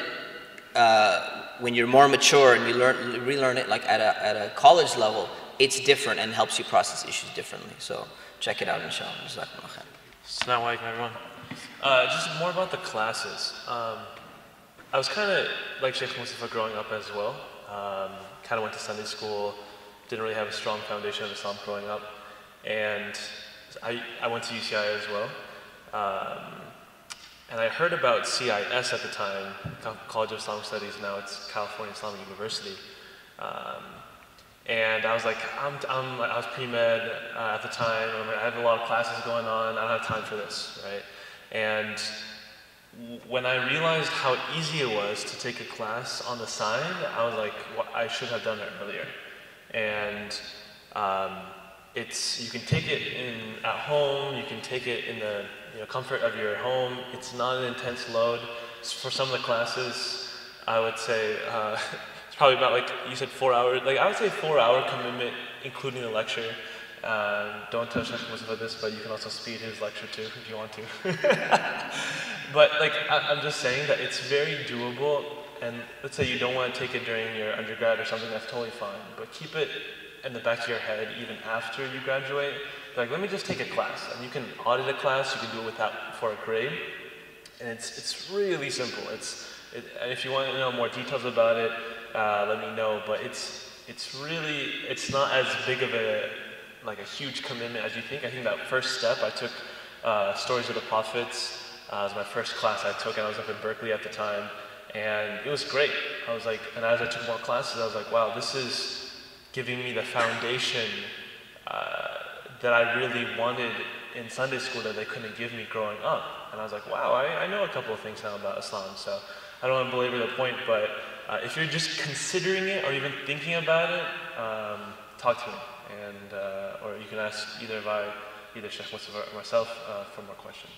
when you're more mature and you relearn it like at a college level, it's different and helps you process issues differently. So check it out, inshallah. Jazakumullah khair. Assalamu alaikum, everyone. Just more about the classes. I was kind of like Sheikh Mustafa growing up as well. Kind of went to Sunday school, didn't really have a strong foundation of Islam growing up. And I went to UCI as well. And I heard about CIS at the time, College of Islamic Studies. Now it's California Islamic University. And I was like, I was pre-med at the time. I have a lot of classes going on. I don't have time for this, right? And when I realized how easy it was to take a class on the side, I was like, well, I should have done it earlier. And you can take it at home. You can take it in the comfort of your home. It's not an intense load. For some of the classes, I would say. Probably about, like you said, 4 hours. Like I would say 4-hour commitment, including the lecture. Don't tell Sheikh Mustafa this, but you can also speed his lecture too if you want to. But like I'm just saying that it's very doable. And let's say you don't want to take it during your undergrad or something, that's totally fine. But keep it in the back of your head even after you graduate. Like, let me just take a class, and you can audit a class. You can do it for a grade. And it's really simple. And if you want to know more details about it, let me know. But it's not as big of a huge commitment as you think. I think that first step, I took Stories of the Prophets. It was my first class I took, and I was up in Berkeley at the time, and it was great. I was like, and as I took more classes, I was like, wow, this is giving me the foundation that I really wanted in Sunday school that they couldn't give me growing up. And I was like, wow, I know a couple of things now about Islam. So I don't want to belabor the point, but if you're just considering it or even thinking about it, talk to me. And or you can ask either Sheikh Mustafa or myself for more questions.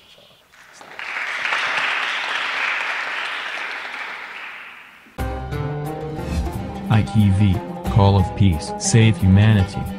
ITV, Call of Peace, Save Humanity.